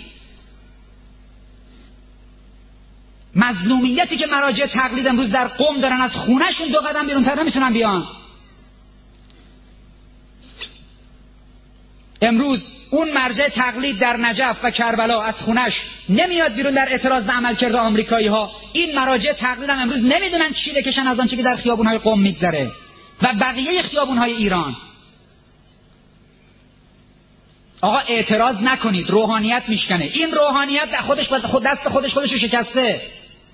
مظلومیتی که مراجع تقلید امروز در قم دارن، از خونهشون 2 قدم بیرونتر نمیتونن بیان. امروز اون مرجع تقلید در نجف و کربلا از خونش نمیاد بیرون در اعتراض به عملکرد آمریکایی ها. این مراجع تقلید هم امروز نمیدونن چی بکشن از آنچه که در خیابونهای قم میگذره و بقیه خیابونهای ایران. آقا اعتراض نکنید، روحانیت میشکنه. این روحانیت دست خودش رو شکسته.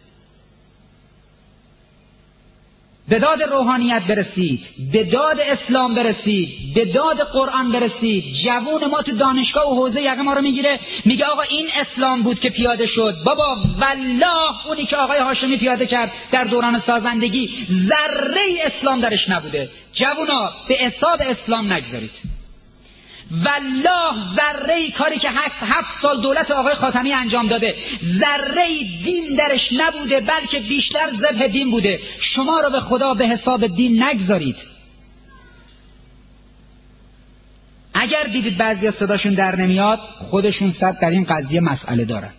به داد روحانیت برسید، به داد اسلام برسید، به داد قرآن برسید. جوون ما تو دانشگاه و حوزه یقه ما رو میگیره، میگه آقا این اسلام بود که پیاده شد. بابا والله اونی که آقای هاشمی پیاده کرد در دوران سازندگی ذره اسلام درش نبوده. جوونا به حساب اسلام نگذارید. والله ذره کاری که 7 سال دولت آقای خاتمی انجام داده ذره دین درش نبوده، بلکه بیشتر ذبح دین بوده. شما رو به خدا به حساب دین نگذارید. اگر دیدید بعضی از صداشون در نمیاد، خودشون صد در این قضیه مسئله دارن.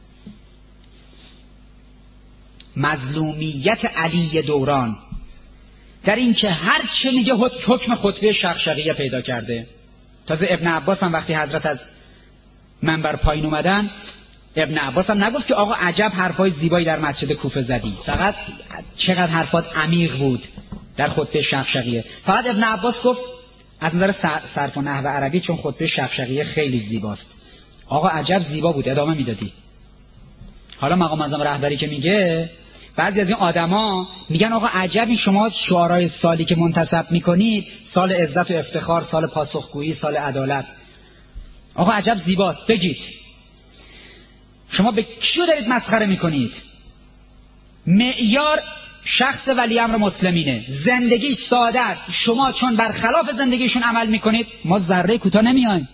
مظلومیت علی دوران در این که هر چه میگه حکم خطبه شقشقیه پیدا کرده. تازه ابن عباس هم وقتی حضرت از منبر پایین اومدن، ابن عباس هم نگفت که آقا عجب حرفای زیبایی در مسجد کوفه زدی، فقط چقدر حرفات عمیق بود در خطبه شقشقیه. فقط ابن عباس گفت از نظر صرف و نحو عربی چون خطبه شقشقیه خیلی زیباست. آقا عجب زیبا بود، ادامه میدادی. حالا مقام معظم رهبری که میگه، بعضی از این آدما میگن آقا عجبی شما شعارهای سالی که منتسب میکنید، سال عزت و افتخار، سال پاسخگویی، سال عدالت، آقا عجب زیباست. بگید شما به کیو دارید مسخره میکنید؟ معیار شخص ولی امر مسلمینه، زندگی ساده است. شما چون برخلاف زندگیشون عمل میکنید، ما ذره کوتاه نمیایم.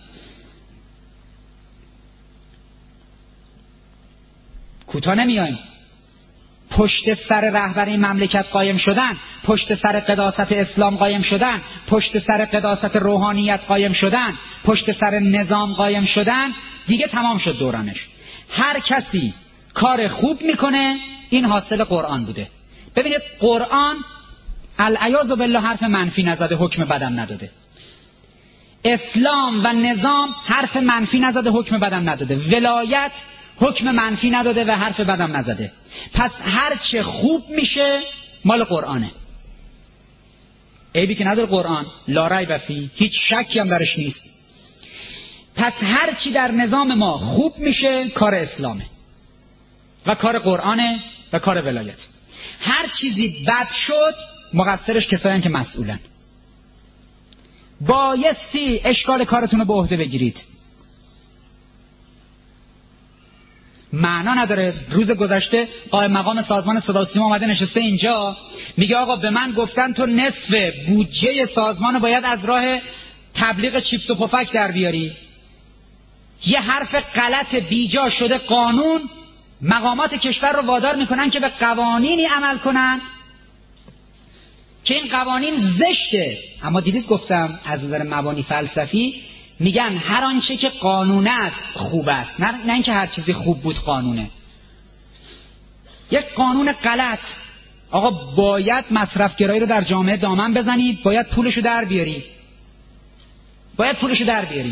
پشت سر رهبر این مملکت قایم شدن، پشت سر قداست اسلام قایم شدن، پشت سر قداست روحانیت قایم شدن، پشت سر نظام قایم شدن، دیگه تمام شد دورانش. هر کسی کار خوب میکنه، این حاصل قرآن بوده. ببینید قرآن العیاذ بالله حرف منفی نزده، حکم بدم نداده. اسلام و نظام حرف منفی نزده، حکم بدم نداده. ولایت حکم منفی نداده و حرف بدم نزده. پس هر چه خوب میشه مال قرآنه. عیبی که نداره قرآن، لا ریب فیه، هیچ شکی هم درش نیست. پس هر چی در نظام ما خوب میشه کار اسلامه و کار قرآنه و کار ولایت. هر چیزی بد شد مقصرش کسایی که مسئولن. بایستی اشکال کارتون رو به عهده بگیرید. معنا نداره روز گذشته قائم مقام سازمان صدا و سیما اومده نشسته اینجا میگه آقا به من گفتن تو نصف بودجه سازمان رو باید از راه تبلیغ چیپس و پفک در بیاری. یه حرف غلط بیجا شده قانون مقامات کشور رو وادار میکنن که به قوانینی عمل کنن که این قوانین زشته. اما دیدید گفتم از نظر مبانی فلسفی میگن هر آنچه که قانونه است خوب است، نه اینکه هر چیزی خوب بود قانونه. یک قانون غلط، آقا باید مصرفگرایی رو در جامعه دامن بزنی، باید پولشو در بیاری، باید پولشو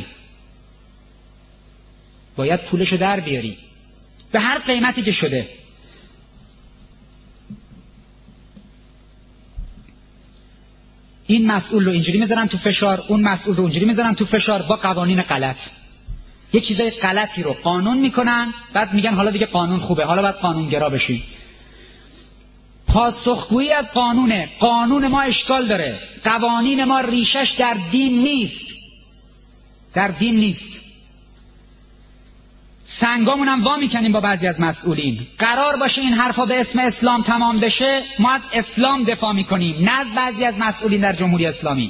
در بیاری به هر قیمتی که شده. این مسئول رو اینجوری میذارن تو فشار، اون مسئول رو اونجوری میذارن تو فشار با قوانین غلط. یه چیزای غلطی رو قانون میکنن، بعد میگن حالا دیگه قانون خوبه، حالا باید قانونگرا بشین. پاسخگویی از قانونه. قانون ما اشکال داره. قوانین ما ریشش در دین نیست. سنگامون هم وا میکنیم با بعضی از مسئولین. قرار باشه این حرفا به اسم اسلام تمام بشه، ما از اسلام دفاع میکنیم، نه از بعضی از مسئولین در جمهوری اسلامی.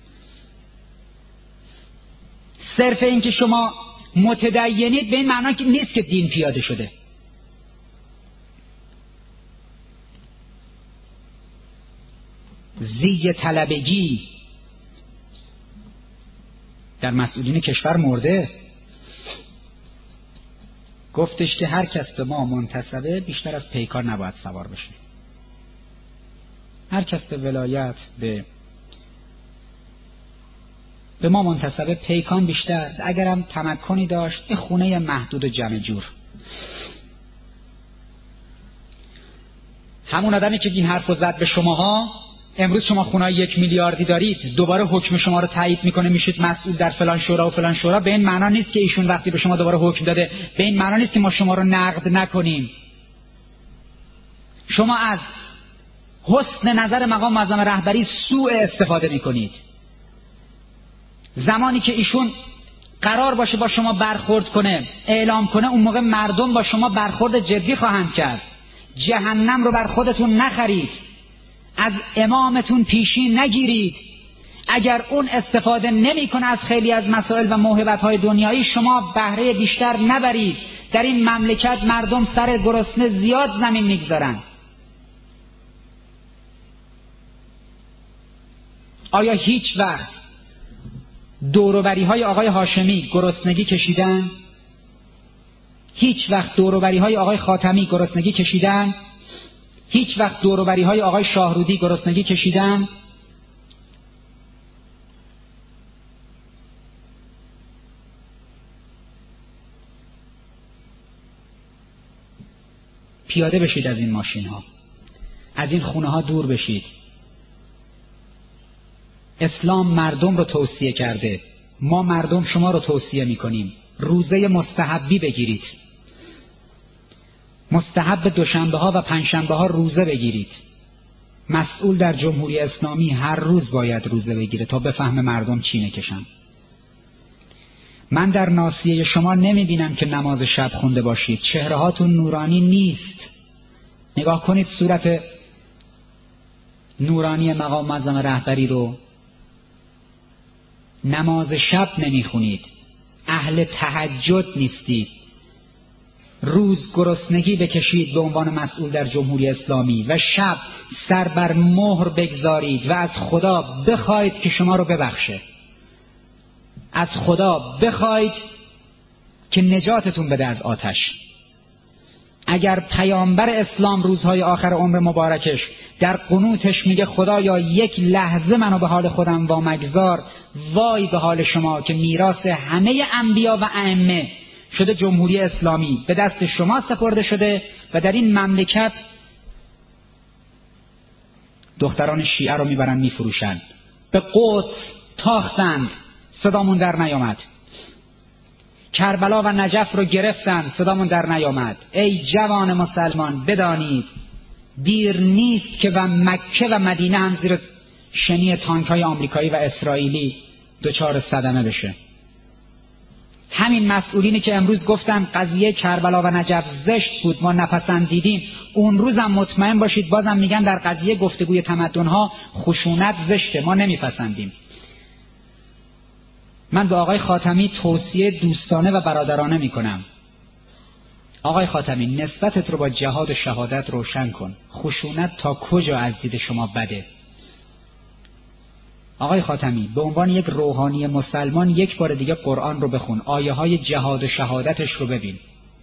صرف این که شما متدینید به این معنا که نیست که دین پیاده شده. زی طلبگی در مسئولین کشور مرده. گفتش که هر کس به ما منتسبه بیشتر از پیکار نباید سوار بشه. هر کس به ولایت به ما منتسبه پیکان بیشتر، اگرم تمکنی داشت این خونه محدود و جمع جور. همون آدمی که این حرفو زد به شماها، امروز شما خونه‌های 1 میلیاردی دارید، دوباره حکم شما رو تایید میکنه میشید مسئول در فلان شورا و فلان شورا. به این معنا نیست که ایشون وقتی به شما دوباره حکم داده، به این معنا نیست که ما شما رو نقد نکنیم. شما از حسن نظر مقام معظم رهبری سوء استفاده میکنید. زمانی که ایشون قرار باشه با شما برخورد کنه، اعلام کنه، اون موقع مردم با شما برخورد جدی خواهند کرد. جهنم رو بر خودتون نخرید، از امامتون پیشین نگیرید. اگر اون استفاده نمیکنه از خیلی از مسائل و موهبت‌های دنیایی، شما بهره بیشتر نبرید. در این مملکت مردم سر گرسنه زیاد زمین میگذارن. آیا هیچ وقت دوروبری‌های آقای هاشمی گرسنگی کشیدن؟ هیچ وقت دوروبری‌های آقای خاتمی گرسنگی کشیدن؟ هیچ وقت دوروبری‌های آقای شاهرودی گرسنگی کشیدن؟ پیاده بشید از این ماشین‌ها، از این خونه‌ها دور بشید. اسلام مردم رو توصیه کرده، ما مردم شما رو توصیه می‌کنیم. روزه مستحبی بگیرید، مستحب دوشنبه ها و پنجشنبه ها روزه بگیرید. مسئول در جمهوری اسلامی هر روز باید روزه بگیره تا بفهم مردم چی میکشن. من در ناصیه شما نمیبینم که نماز شب خونده باشید، چهره هاتون نورانی نیست. نگاه کنید صورت نورانی مقام معظم رهبری رو. نماز شب نمیخونید، اهل تهجد نیستید. روز گرسنگی بکشید به عنوان مسئول در جمهوری اسلامی و شب سر بر مهر بگذارید و از خدا بخواید که شما رو ببخشه. از خدا بخواید که نجاتتون بده از آتش. اگر پیامبر اسلام روزهای آخر عمر مبارکش در قنوتش میگه خدایا یک لحظه منو به حال خودم وامگذار، وای به حال شما که میراث همه انبیا و ائمه شده جمهوری اسلامی به دست شما سپرده شده و در این مملکت دختران شیعه رو میبرن میفروشن، به قدس تاختند صدامون در نیامد، کربلا و نجف رو گرفتن صدامون در نیامد. ای جوان مسلمان بدانید دیر نیست که و مکه و مدینه هم زیر شنی تانک‌های آمریکایی و اسرائیلی دچار صدمه بشه. همین مسئولینی که امروز گفتن قضیه کربلا و نجف زشت بود ما نپسندیدیم، اون روزم مطمئن باشید بازم میگن در قضیه گفتگوی تمدن‌ها خشونت زشته ما نمیپسندیم. من به آقای خاتمی توصیه دوستانه و برادرانه میکنم. آقای خاتمی نسبتت رو با جهاد و شهادت روشن کن. خشونت تا کجا از دید شما بده؟ آقای خاتمی به عنوان یک روحانی مسلمان یک بار دیگه قرآن رو بخون، آیه های جهاد و شهادتش رو ببین.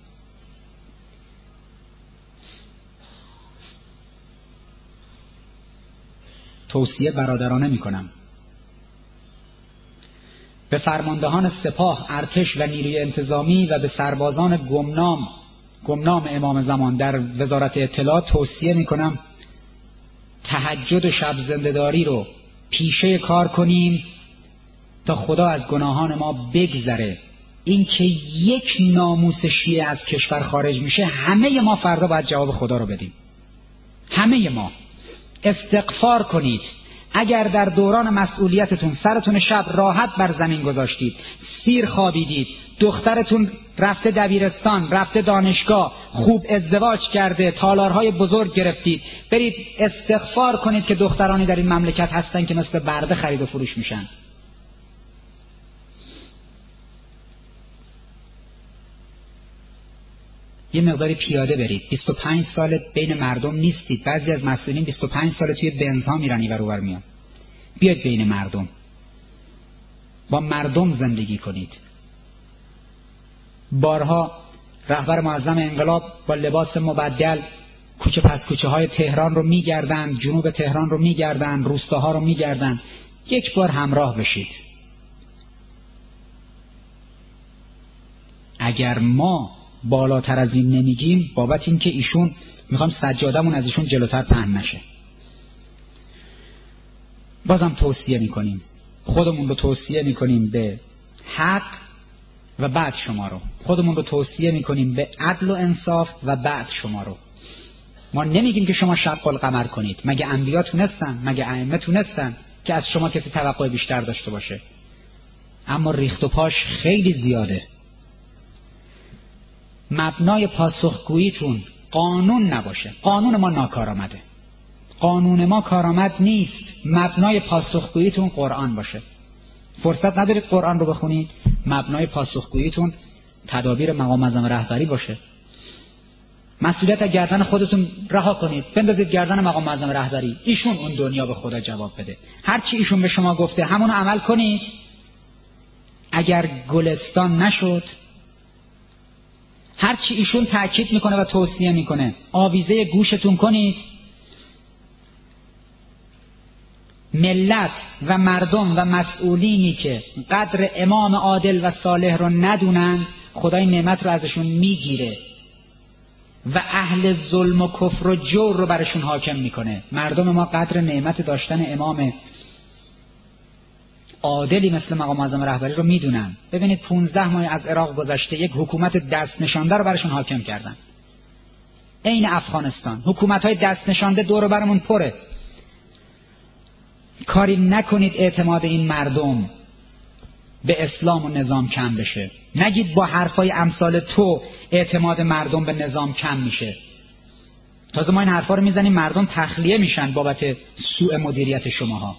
توصیه برادرانه میکنم. به فرماندهان سپاه، ارتش و نیروی انتظامی و به سربازان گمنام امام زمان در وزارت اطلاعات توصیه میکنم تهجد و شب زنده‌داری رو پیشه کار کنیم تا خدا از گناهان ما بگذره. این که یک ناموس شیعه از کشور خارج میشه همه ما فردا باید جواب خدا رو بدیم. همه ما استغفار کنید. اگر در دوران مسئولیتتون سرتون شب راحت بر زمین گذاشتید، سیر خوابیدید، دخترتون رفته دبیرستان، رفته دانشگاه، خوب ازدواج کرده، تالارهای بزرگ گرفتید، برید استغفار کنید که دخترانی در این مملکت هستن که مثل برده خرید و فروش میشن. یه مقداری پیاده برید. 25 سال بین مردم نیستید. بعضی از مسئولین 25 سال توی بنزها میرن اینور اونور میان. بیاید بین مردم، با مردم زندگی کنید. بارها رهبر معظم انقلاب با لباس مبدل کوچه پس کوچه های تهران رو میگردن، جنوب تهران رو میگردن، روستاها رو میگردن. یک بار همراه بشید. اگر ما بالاتر از این نمیگیم بابت این که ایشون میخوام سجادمون از ایشون جلوتر پهن نشه. بازم توصیه میکنیم، خودمون رو توصیه میکنیم به حق و بعد شما رو، خودمون رو توصیه میکنیم به عدل و انصاف و بعد شما رو. ما نمیگیم که شما شق القمر کنید. مگه انبیا تونستن؟ مگه ائمه تونستن که از شما کسی توقع بیشتر داشته باشه؟ اما ریخت و پاش خیلی زیاده. مبنای پاسخگوییتون قانون نباشه. قانون ما ناکارآمده، قانون ما کارآمد نیست. مبنای پاسخگوییتون قرآن باشه. فرصت ندارید قرآن رو بخونید، مبنای پاسخگوییتون تدابیر مقام معظم رهبری باشه. مسئولیت از گردن خودتون رها کنید، بندازید گردن مقام معظم رهبری. ایشون اون دنیا به خدا جواب بده. هر چی ایشون به شما گفته همون عمل کنید. اگر گلستان نشد، هر چی ایشون تأکید میکنه و توصیه میکنه آویزه گوشتون کنید. ملت و مردم و مسئولینی که قدر امام عادل و صالح رو ندونن خدای نعمت رو ازشون میگیره و اهل ظلم و کفر و جور رو برشون حاکم میکنه. مردم ما قدر نعمت داشتن امام عادلی مثل مقام معظم رهبری رو میدونن. ببینید 15 ماه از عراق گذشته یک حکومت دست نشانده رو برشون حاکم کردن. عین افغانستان حکومت‌های دست نشانده دور و برمون پره. کاری نکنید اعتماد این مردم به اسلام و نظام کم بشه. نگید با حرفای امثال تو اعتماد مردم به نظام کم میشه. تازه ما این حرفا رو میزنیم مردم تخلیه میشن بابت سوء مدیریت شماها.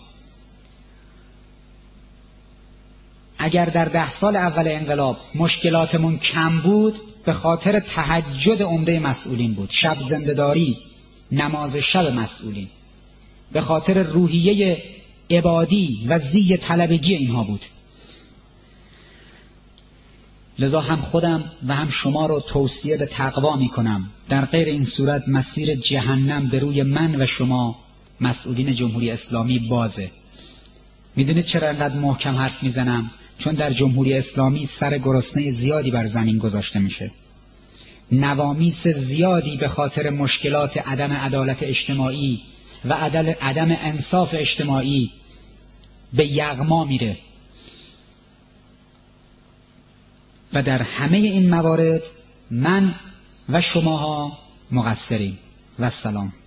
اگر در 10 سال اول انقلاب مشکلاتمون کم بود به خاطر تهجد عمده مسئولین بود، شب زنده‌داری، نماز شب مسئولین، به خاطر روحیه عبادی و زی طلبگی اینها بود.
لذا هم خودم و هم شما رو توصیه به تقوا می کنم. در غیر این صورت مسیر جهنم به روی من و شما مسئولین جمهوری اسلامی بازه. میدونید چرا انقدر محکم حرف میزنم؟ چون در جمهوری اسلامی سر گرسنه زیادی بر زمین گذاشته میشه. نوامیس زیادی به خاطر مشکلات عدم عدالت اجتماعی و عدم انصاف اجتماعی به یغما میره و در همه این موارد من و شماها مقصریم. و السلام.